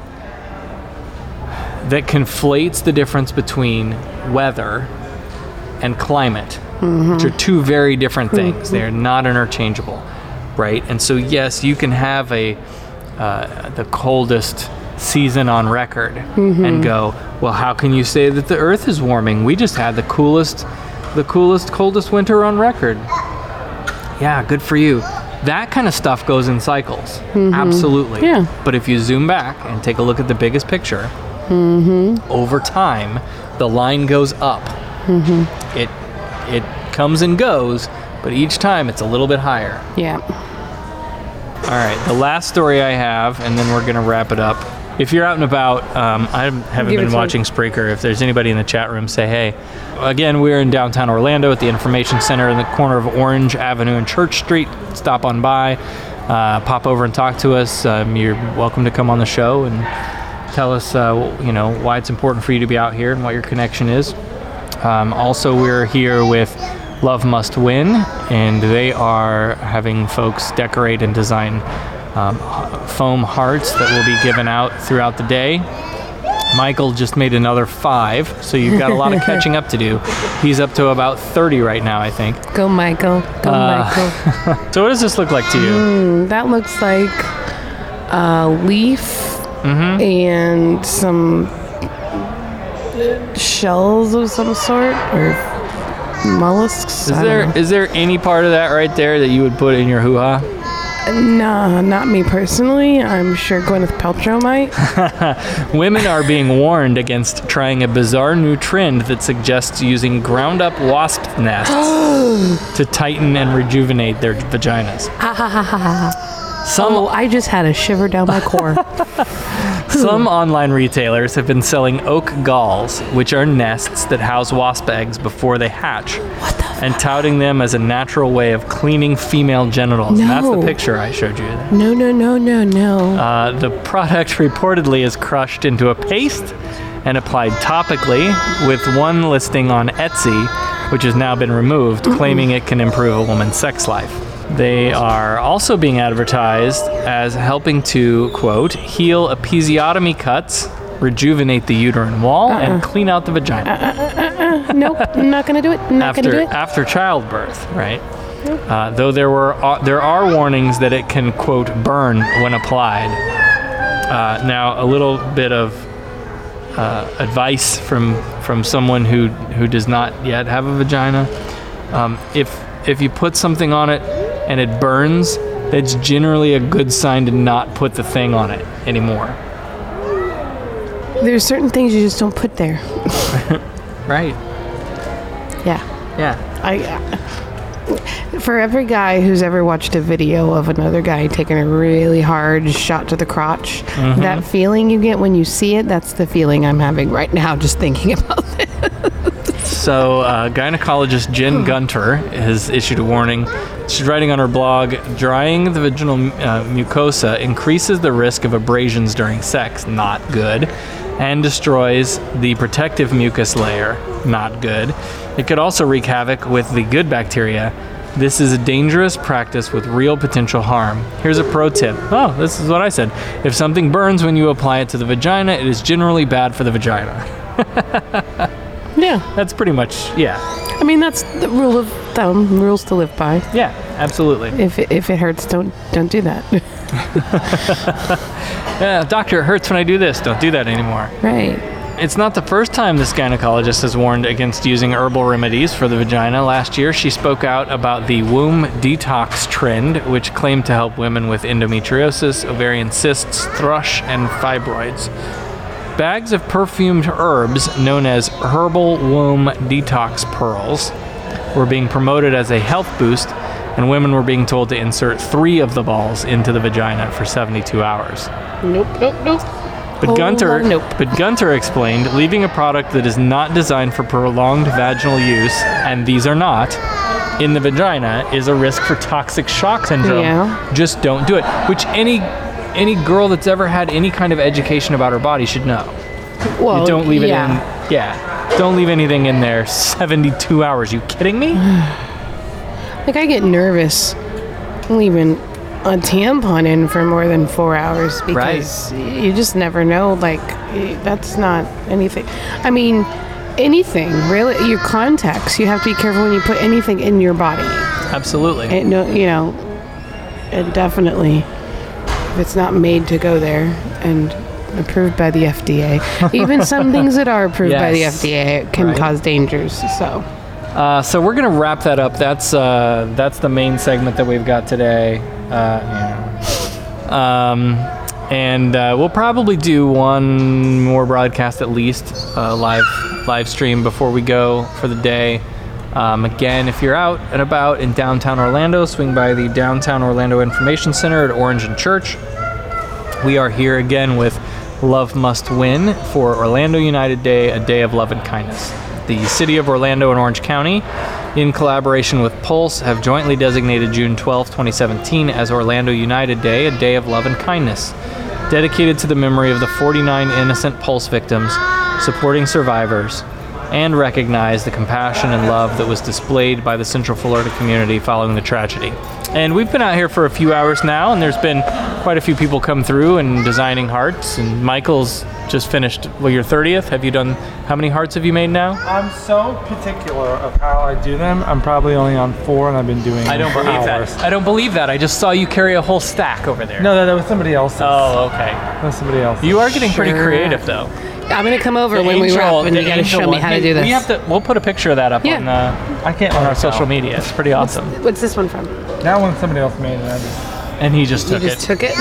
that conflates the difference between weather and climate, Mhm. which are two very different things. Mhm. They're not interchangeable, right? And so yes, you can have a uh, the coldest season on record Mm-hmm. and go, well, how can you say that the Earth is warming? We just had the coolest, the coolest, coldest winter on record. Yeah, good for you. That kind of stuff goes in cycles. Mhm. Absolutely. Yeah. But if you zoom back and take a look at the biggest picture, Mm-hmm. over time, the line goes up. Mm-hmm. It it comes and goes, but each time it's a little bit higher. Yeah. All right, the last story I have, and then we're going to wrap it up. If you're out and about, um, I haven't Give it been to watching Spreaker. If there's anybody in the chat room, say hey. Again, we're in downtown Orlando at the Information Center in the corner of Orange Avenue and Church Street. Stop on by, uh, pop over and talk to us. Um, you're welcome to come on the show and tell us, uh, you know, why it's important for you to be out here and what your connection is. Um, also, we're here with Love Must Win, and they are having folks decorate and design um, foam hearts that will be given out throughout the day. Michael just made another five, so you've got a lot of catching up to do. He's up to about thirty right now, I think. Go, Michael. Go, Uh, Michael. So what does this look like to you? Mm, that looks like a leaf Mm-hmm. and some shells of some sort, or mollusks. Is I don't there know. is there any part of that right there that you would put in your hoo-ha? Nah, not me personally. I'm sure Gwyneth Paltrow might. Women are being warned against trying a bizarre new trend that suggests using ground-up wasp nests to tighten and rejuvenate their vaginas. Some oh, I just had a shiver down my core. Some online retailers have been selling oak galls, which are nests that house wasp eggs before they hatch, and touting them as a natural way of cleaning female genitals. And that's the No. picture I showed you. No, no, no, no, no. Uh, the product reportedly is crushed into a paste and applied topically, with one listing on Etsy, which has now been removed, claiming it can improve a woman's sex life. They are also being advertised as helping to, quote, heal episiotomy cuts, rejuvenate the uterine wall, Uh-uh. and clean out the vagina. Uh, nope, I'm not gonna do it. Not after gonna do it. after childbirth, right? Uh, though there were uh, there are warnings that it can, quote, burn when applied. Uh, now, a little bit of uh, advice from from someone who who does not yet have a vagina: um, if if you put something on it and it burns, that's generally a good sign to not put the thing on it anymore. There's certain things you just don't put there. Right. Yeah. Yeah. I. Uh, for every guy who's ever watched a video of another guy taking a really hard shot to the crotch, Mhm. that feeling you get when you see it, that's the feeling I'm having right now just thinking about it. So, uh, gynecologist Jen Gunter has issued a warning. She's writing on her blog, drying the vaginal uh, mucosa increases the risk of abrasions during sex, not good, and destroys the protective mucus layer, not good. It could also wreak havoc with the good bacteria. This is a dangerous practice with real potential harm. Here's a pro tip. Oh, this is what I said. If something burns when you apply it to the vagina, it is generally bad for the vagina. Yeah. That's pretty much, yeah. I mean, that's the rule of thumb, rules to live by. Yeah, absolutely. If it, if it hurts, don't don't do that. Yeah, doctor, it hurts when I do this. Don't do that anymore. Right. It's not the first time this gynecologist has warned against using herbal remedies for the vagina. Last year, she spoke out about the womb detox trend, which claimed to help women with endometriosis, ovarian cysts, thrush, and fibroids. Bags of perfumed herbs known as herbal womb detox pearls were being promoted as a health boost, and women were being told to insert three of the balls into the vagina for seventy-two hours. Nope, nope, nope. But Whole Gunter, lot of nope. but Gunter explained, leaving a product that is not designed for prolonged vaginal use, and these are not, in the vagina is a risk for toxic shock syndrome. Yeah. Just don't do it, which any any girl that's ever had any kind of education about her body should know. Well, you don't leave yeah. it in. Yeah. Don't leave anything in there seventy-two hours. You kidding me? Like, I get nervous leaving a tampon in for more than four hours because you just never know. Like, y- that's not anything. I mean, anything, really. Your contacts, you have to be careful when you put anything in your body. Absolutely. It, no, you know, it definitely, if it's not made to go there, and approved by the F D A. Even some things that are approved by the Yes. F D A can Right. cause dangers. So, Uh, so we're gonna wrap that up. That's uh, that's the main segment that we've got today. Uh, yeah. Um, and uh, we'll probably do one more broadcast at least, uh, live live stream before we go for the day. Um, again, if you're out and about in downtown Orlando, swing by the Downtown Orlando Information Center at Orange and Church. We are here again with Love Must Win for Orlando United Day, a day of love and kindness. The City of Orlando and Orange County, in collaboration with Pulse, have jointly designated June twelfth, twenty seventeen as Orlando United Day, a day of love and kindness, dedicated to the memory of the forty-nine innocent Pulse victims, supporting survivors, and recognize the compassion and love that was displayed by the Central Florida community following the tragedy. And we've been out here for a few hours now, and there's been quite a few people come through and designing hearts. And Michael's just finished, well, your thirtieth. Have you done, how many hearts have you made now? I'm so particular of how I do them. I'm probably only on four, and I've been doing I don't them for believe hours. that. I don't believe that. I just saw you carry a whole stack over there. No, that, that was somebody else's. Oh, okay. That was somebody else. You are getting pretty Sure. creative, though. I'm gonna come over The when we angel- wrap, and the you gotta angel show me one. how to Hey, do this. We have to. We'll put a picture of that up Yeah. on uh, I can't on our let it social go. media. It's pretty awesome. What's this one from? That one somebody else made it. I just, And he just You took just it. took it.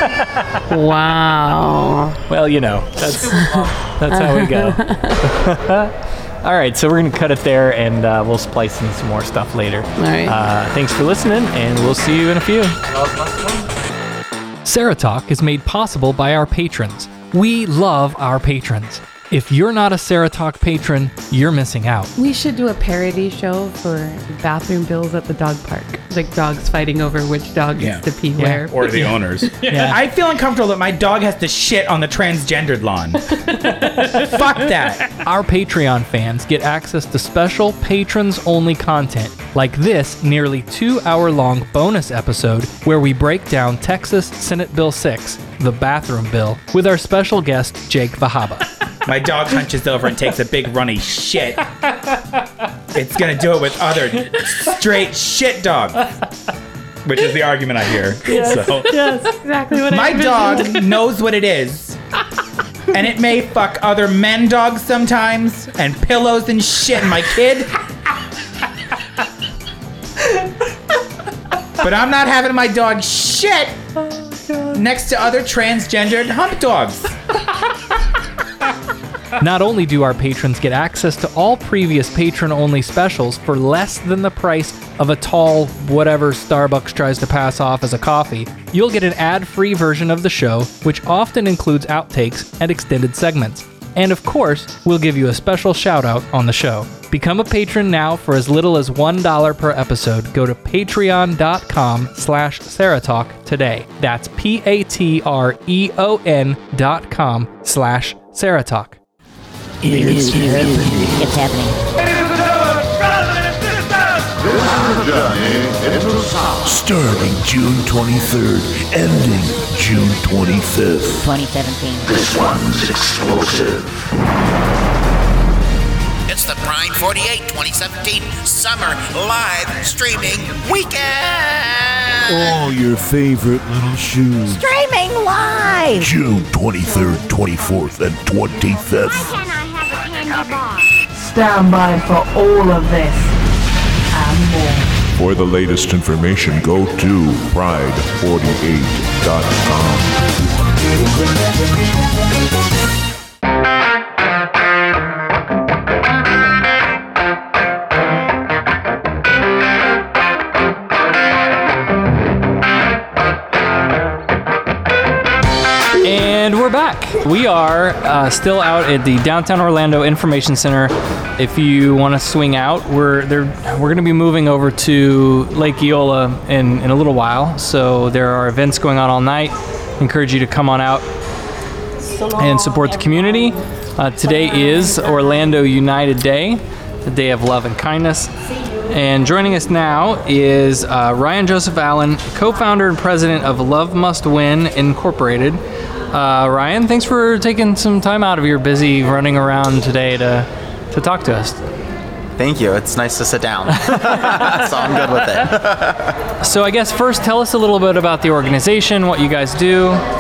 Wow. Well, you know, that's that's how we go. All right, so we're gonna cut it there, and uh, we'll splice in some more stuff later. All right. Uh, thanks for listening, and we'll see you in a few. Sarah Talk is made possible by our patrons. We love our patrons. If you're not a Sarah Talk patron, you're missing out. We should do a parody show for bathroom bills at the dog park. Like dogs fighting over which dog Yeah. gets to pee Yeah. where. Or the owners. Yeah. I feel uncomfortable that my dog has to shit on the transgendered lawn. Fuck that. Our Patreon fans get access to special patrons-only content, like this nearly two-hour-long bonus episode where we break down Texas Senate Bill six, the bathroom bill, with our special guest, Jake Vahaba. My dog hunches over and takes a big runny shit. It's gonna do it with other straight shit dogs. Which is the argument I hear. Yes, So. yes, exactly what I My envisioned. dog knows what it is. And it may fuck other men dogs sometimes, and pillows and shit, and my kid. But I'm not having my dog shit next to other transgendered hump dogs. Not only do our patrons get access to all previous patron-only specials for less than the price of a tall whatever Starbucks tries to pass off as a coffee, you'll get an ad-free version of the show, which often includes outtakes and extended segments. And of course, we'll give you a special shout-out on the show. Become a patron now for as little as one dollar per episode. Go to patreon.com slash Saratalk today. That's P-A-T-R-E-O-N dot com slash Saratalk. It is happening. It's happening. Starting June twenty-third, ending June twenty-fifth. twenty seventeen. This one's explosive. It's the Pride forty-eight twenty seventeen Summer Live Streaming Weekend! All your favorite little shoes. Streaming live! June twenty-third, twenty-fourth, and twenty-fifth. Stand by for all of this and more. For the latest information, go to pride forty-eight dot com. And we're back. We are uh, still out at the Downtown Orlando Information Center. If you want to swing out, we're there. We're going to be moving over to Lake Eola in, in a little while. So there are events going on all night. Encourage you to come on out and support the community. Uh, today is Orlando United Day, the day of love and kindness. And joining us now is uh, Ryan Joseph Allen, co-founder and president of Love Must Win Incorporated. Uh, Ryan, thanks for taking some time out of your busy running around today to to talk to us. Thank you. It's nice to sit down. So I'm good with it. So I guess first tell us a little bit about the organization, what you guys do.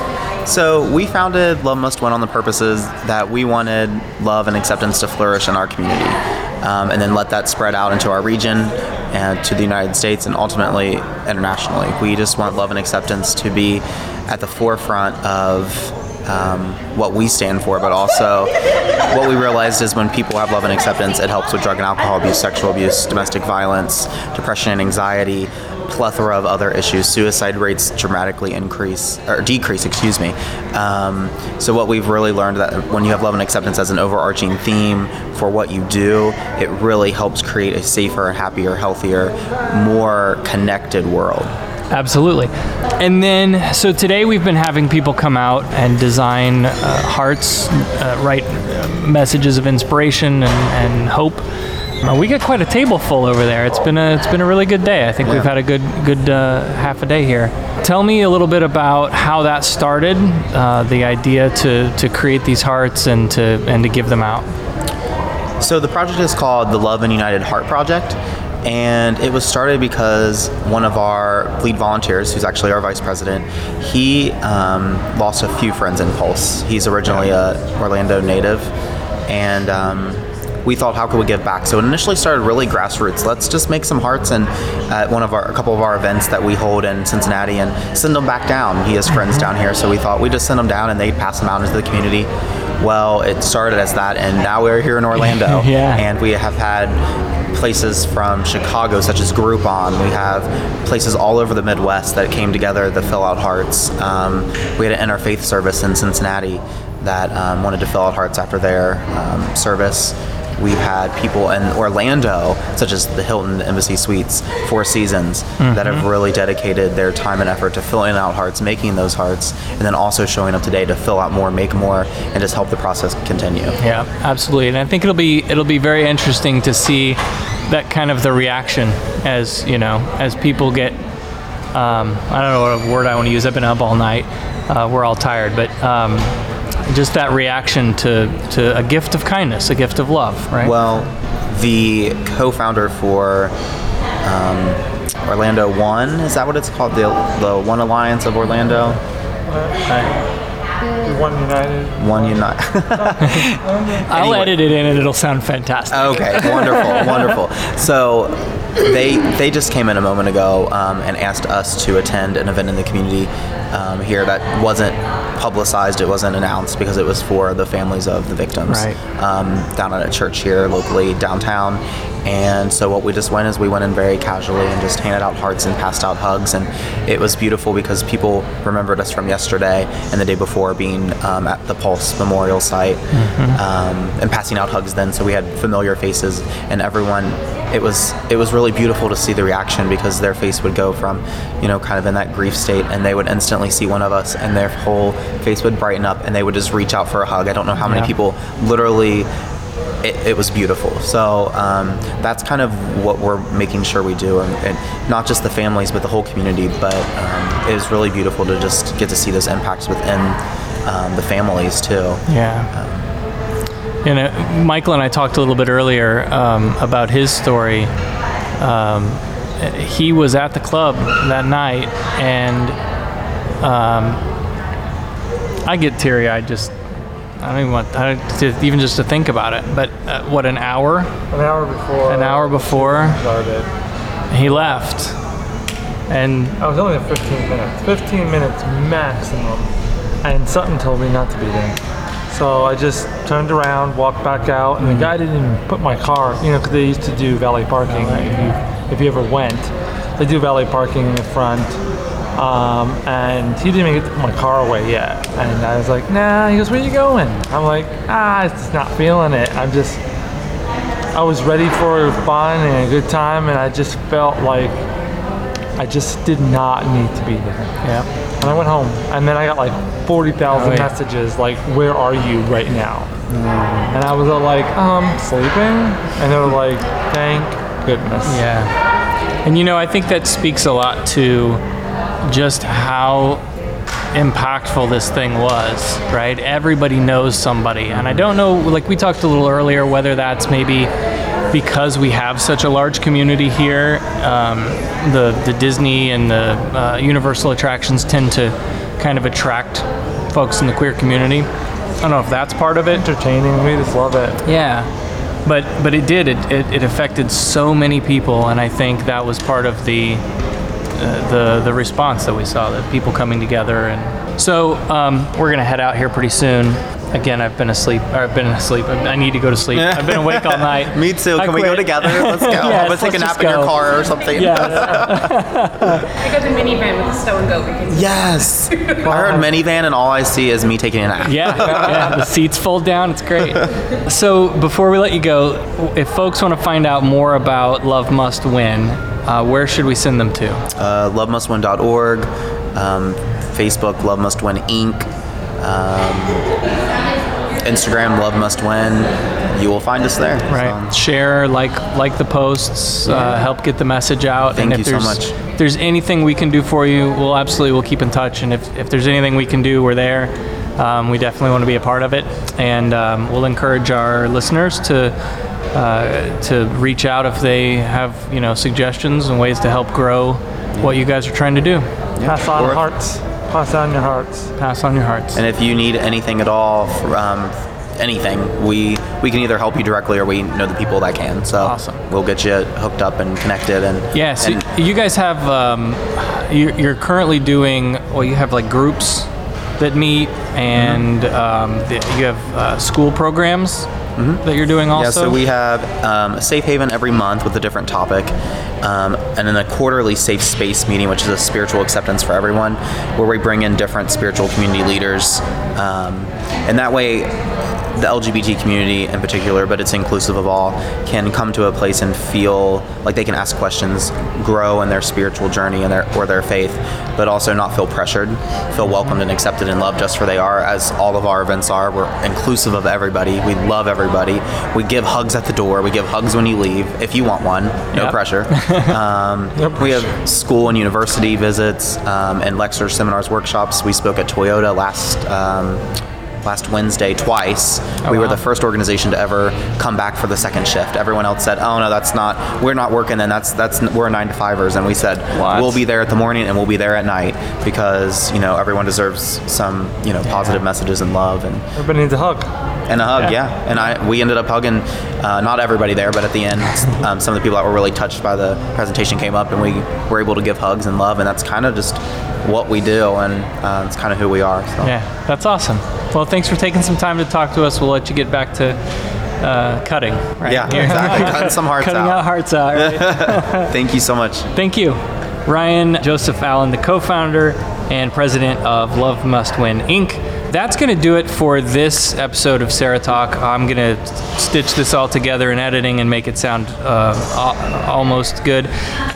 So we founded Love Must Win on the purposes that we wanted love and acceptance to flourish in our community, um, and then let that spread out into our region and to the United States and ultimately internationally. We just want love and acceptance to be at the forefront of um, what we stand for, but also what we realized is when people have love and acceptance, it helps with drug and alcohol abuse, sexual abuse, domestic violence, depression and anxiety, plethora of other issues. Suicide rates dramatically increase or decrease, excuse me. Um, so what we've really learned that when you have love and acceptance as an overarching theme for what you do, it really helps create a safer, happier, healthier, more connected world. Absolutely. And then, so today we've been having people come out and design uh, hearts, uh, write uh, messages of inspiration and, and hope. Uh, we got quite a table full over there. It's been a it's been a really good day. I think yeah. we've had a good good uh, half a day here. Tell me a little bit about how that started, uh, the idea to to create these hearts and to and to give them out. So the project is called the Love and United Heart Project. And it was started because one of our lead volunteers, who's actually our vice president, he um, lost a few friends in Pulse. He's originally a Orlando native, and um, we thought, how could we give back? So it initially started really grassroots. Let's just make some hearts and at one of our, a couple of our events that we hold in Cincinnati and send them back down. He has friends down here, so we thought we'd just send them down and they'd pass them out into the community. Well, it started as that, and now we're here in Orlando, yeah. and we have had places from Chicago, such as Groupon. We have places all over the Midwest that came together to fill out hearts. Um, we had an interfaith service in Cincinnati that um, wanted to fill out hearts after their um, service. We've had people in Orlando, such as the Hilton Embassy Suites, Four Seasons, mm-hmm. that have really dedicated their time and effort to filling out hearts, making those hearts, and then also showing up today to fill out more, make more, and just help the process continue. Yeah, absolutely. And I think it'll be it'll be very interesting to see that kind of the reaction as, you know, as people get, um, I don't know what word I want to use. I've been up all night. Uh, we're all tired, but um, just that reaction to, to a gift of kindness, a gift of love, right? Well, the co-founder for um, Orlando One, is that what it's called? The the One Alliance of Orlando? One United. One United. I'll Anyway. edit it in and it'll sound fantastic. Okay, wonderful, wonderful. So they they just came in a moment ago um, and asked us to attend an event in the community um, here that wasn't publicized, it wasn't announced because it was for the families of the victims Right. um, down at a church here locally downtown. And so what we just went is we went in very casually and just handed out hearts and passed out hugs, and it was beautiful because people remembered us from yesterday and the day before being um, at the Pulse Memorial site Mm-hmm. um, and passing out hugs then. So we had familiar faces and everyone. It was it was really beautiful to see the reaction because their face would go from, you know, kind of in that grief state, and they would instantly see one of us and their whole face would brighten up and they would just reach out for a hug. I don't know how many Yeah. people literally. It, it was beautiful. So um, that's kind of what we're making sure we do, and, and not just the families, but the whole community. But um, it was really beautiful to just get to see those impacts within um, the families too. Yeah. You know, Michael and I talked a little bit earlier um, about his story. Um, he was at the club that night, and um, I get teary-eyed just. I don't even want I don't, to, even just to think about it. But uh, what, an hour? An hour before. An hour before Started. he left, and I was only there fifteen minutes. fifteen minutes maximum, and something told me not to be there. So I just turned around, walked back out, and the guy didn't even put my car. You know, because they used to do valet parking. If you if you ever went, they do valet parking in the front. Um, and he didn't even get my car away yet. And I was like, nah. He goes, where you going? I'm like, ah, it's just not feeling it. I'm just, I was ready for fun and a good time, and I just felt like I just did not need to be there. Yeah. And I went home, and then I got like forty thousand Oh, yeah. messages like, where are you right now? Mm. And I was all like, um, sleeping? And they were like, thank goodness. Yeah. And you know, I think that speaks a lot to just how impactful this thing was, right? Everybody knows somebody. And I don't know, like we talked a little earlier, whether that's maybe because we have such a large community here, um, the, the Disney and the uh, Universal attractions tend to kind of attract folks in the queer community. I don't know if that's part of it. Entertaining. We just love it. Yeah. But but it did. It, it, it affected so many people, and I think that was part of the uh, the the response that we saw, that people coming together. And so um, we're gonna head out here pretty soon. Again, I've been asleep. Or I've been asleep. I need to go to sleep. I've been awake all night. Me too. I Can we quit. go together? Let's go. Yes, let's take a let's nap just in your go. car or something. Yes. I got the minivan with the stow and go. Because Yes. I heard minivan and all I see is me taking a nap. Yeah, yeah, the seats fold down. It's great. So before we let you go, if folks want to find out more about Love Must Win, uh, where should we send them to? Uh, love must win dot org, um, Facebook, Love Must Win Incorporated. Um, Instagram, Love Must Win. You will find us there. Right. So. Share, like, like the posts. Yeah. Uh, help get the message out. Thank and if you so there's, much. If there's anything we can do for you, we'll absolutely we'll keep in touch. And if, if there's anything we can do, we're there. Um, we definitely want to be a part of it, and um, we'll encourage our listeners to uh, to reach out if they have you know suggestions and ways to help grow what you guys are trying to do. Pass on hearts. Pass on your hearts. Pass on your hearts. And if you need anything at all, for, um, anything, we we can either help you directly or we know the people that can. So awesome. We'll get you hooked up and connected. And yeah, so and you guys have um, you're, you're currently doing well. You have like groups that meet, and mm-hmm. um, the, you have uh, school programs mm-hmm. that you're doing also. Yeah, so we have um, a Safe Haven every month with a different topic. Um, and then a quarterly Safe Space meeting, which is a spiritual acceptance for everyone, where we bring in different spiritual community leaders. Um, and that way, the L G B T community in particular, but it's inclusive of all, can come to a place and feel like they can ask questions, grow in their spiritual journey and their or their faith, but also not feel pressured, feel welcomed and accepted and loved just for they are, as all of our events are. We're inclusive of everybody. We love everybody. We give hugs at the door. We give hugs when you leave, if you want one. No Yep. pressure. Um, we have school and university visits um, and lectures, seminars, workshops. We spoke at Toyota last um, last Wednesday twice. Oh, we were wow. the first organization to ever come back for the second shift. Everyone else said, "Oh no, that's not. We're not working. Then that's that's we're nine to fivers." And we said, What? "We'll be there at the morning and we'll be there at night because you know everyone deserves some you know positive messages and love and everybody needs a hug." And a hug, Yeah. yeah. And I, we ended up hugging, uh, not everybody there, but at the end, um, some of the people that were really touched by the presentation came up, and we were able to give hugs and love, and that's kind of just what we do, and uh, it's kind of who we are. So. Yeah, that's awesome. Well, thanks for taking some time to talk to us. We'll let you get back to uh, cutting. Right Yeah, here. exactly. Cutting some hearts Cutting out. out hearts out. Right? Thank you so much. Thank you. Ryan Joseph Allen, the co-founder and president of Love Must Win, Incorporated. That's going to do it for this episode of Sarah Talk. I'm going to stitch this all together in editing and make it sound uh, al- almost good.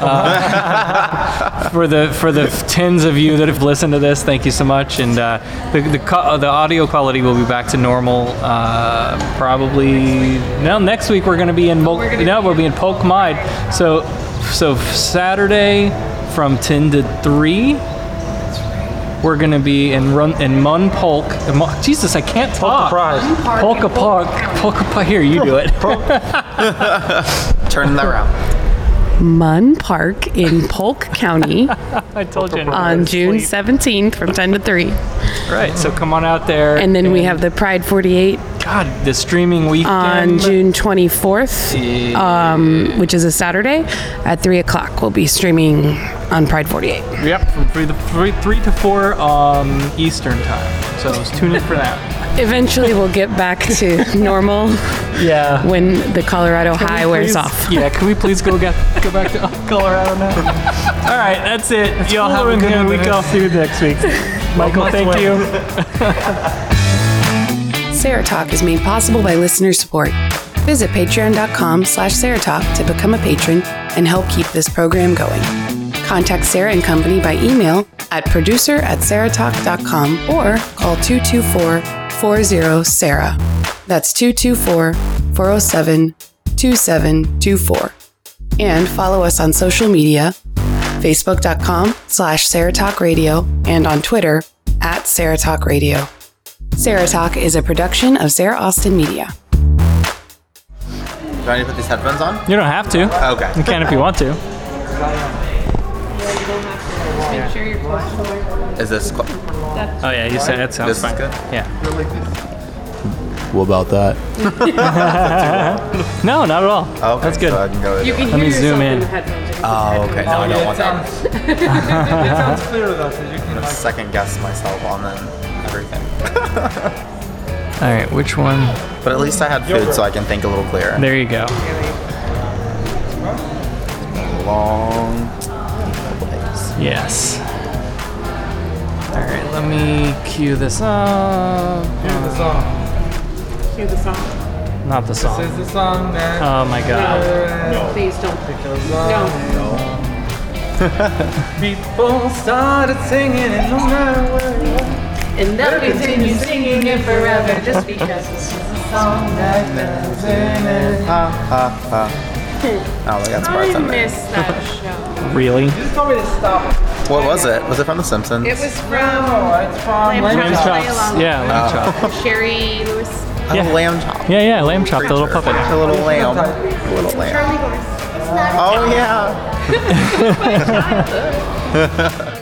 Uh, for the for the tens of you that have listened to this, thank you so much. And uh, the the, co- the audio quality will be back to normal uh, probably. No, next week we're going to be in Mol- no, we'll be in Polk Mide. So so Saturday from ten to three. We're going to be in Run, in Mun Polk. Jesus, I can't talk. Polka Park. Polka Park. Here, you do it. Turning that around. Munn Park in Polk County I told you. on June seventeenth from ten to three. Right, so come on out there. And then we have the Pride forty-eight God, the streaming weekend. on June twenty-fourth, um, which is a Saturday, at three o'clock. We'll be streaming on Pride forty-eight. Yep, from three to, three, three to four um, Eastern time. So tune in for that. Eventually, we'll get back to normal. Yeah. When the Colorado Can we high wears please- off. Yeah, can we please go get go back to Colorado now? All right, that's it. Y'all have a good week. I'll see you next week. Michael, thank you. Sarah Talk is made possible by listener support. Visit patreon.com slash Sarah Talk to become a patron and help keep this program going. Contact Sarah and Company by email at producer at sarahtalk dot com or call two two four, four zero, Sarah. That's two two four, four zero seven, two seven two four. And follow us on social media, facebook.com slash Sarah Talk Radio and on Twitter at Sarah Talk Radio. Sarah Talk is a production of Sarah Austin Media. Do I need to put these headphones on? You don't have to. Okay. You can if you want to. Just make sure you're close to the Is this? Cl- Oh yeah, you said that sounds This is fine. good? Yeah. What about that? No, not at all. Okay, That's good. So I can go You can Let hear me zoom yourself in. the headphones. Oh, okay. No, I don't want that. It sounds clearer though, so you can I'm gonna like. second guess myself on then everything. All right, which one? But at least I had food, so I can think a little clearer. There you go. Long legs. Yes. All right, let me cue this up. Here's the song. Cue the song. Not the song. This is the song that. Oh my god. No, please don't. Because No. people started singing and no matter where you are. And they'll continue singing it forever just because this is a song that lives in it. Ha ha ha. Oh, that's I Bartender. missed that show. Really? You just told me to stop. What was it? Was it from The Simpsons? It was from No, it's from Lamb Lamb Chops. Play chops. Along. Yeah, lamb Oh. chop. Sherry Lewis. Oh, Yeah. lamb chop. Yeah, yeah, lamb chop, the little Creature. puppet. The little lamb. The little lamb. Charlie Horse. It's not a Oh yeah.